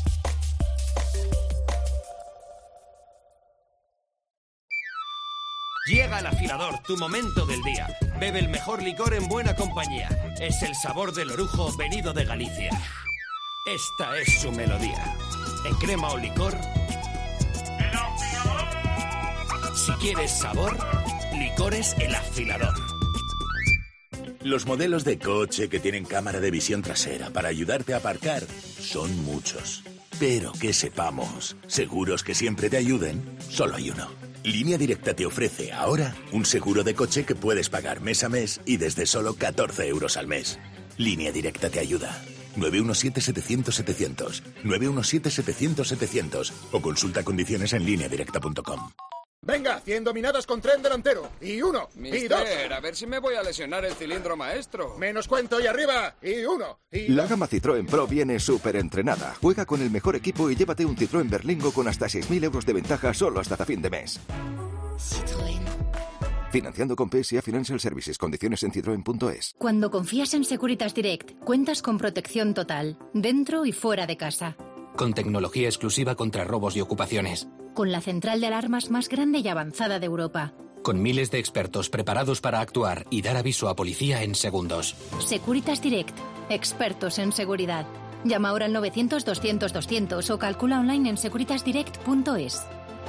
S23: Llega el afilador, tu momento del día. Bebe el mejor licor en buena compañía. Es el sabor del orujo venido de Galicia. Esta es su melodía. En crema o licor. ¡El afilador! Si quieres sabor, licores El Afilador.
S20: Los modelos de coche que tienen cámara de visión trasera para ayudarte a aparcar son muchos. Pero que sepamos, seguros que siempre te ayuden, solo hay uno. Línea Directa te ofrece ahora un seguro de coche que puedes pagar mes a mes y desde solo 14 euros al mes. Línea Directa te ayuda. 917-700-700. 917-700-700. O consulta condiciones en lineadirecta.com.
S5: Venga, 100 dominadas con tren delantero. Y 1, y 2.
S9: A ver si me voy a lesionar el cilindro maestro.
S5: Menos cuento y arriba. Y 1, y 2.
S12: La gama Citroën Pro viene súper entrenada. Juega con el mejor equipo y llévate un Citroën Berlingo con hasta 6.000 euros de ventaja solo hasta fin de mes.
S24: Citroën.
S12: Financiando con PSA Financial Services. Condiciones en citroen.es.
S24: Cuando confías en Securitas Direct, cuentas con protección total, dentro y fuera de casa.
S22: Con tecnología exclusiva contra robos y ocupaciones.
S24: Con la central de alarmas más grande y avanzada de Europa.
S22: Con miles de expertos preparados para actuar y dar aviso a policía en segundos.
S24: Securitas Direct. Expertos en seguridad. Llama ahora al 900-200-200 o calcula online en securitasdirect.es.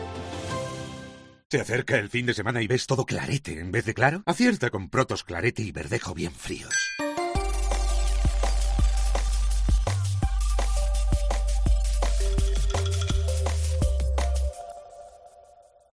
S25: Se acerca el fin de semana y ves todo clarete en vez de claro. Acierta con Protos Clarete y Verdejo bien fríos.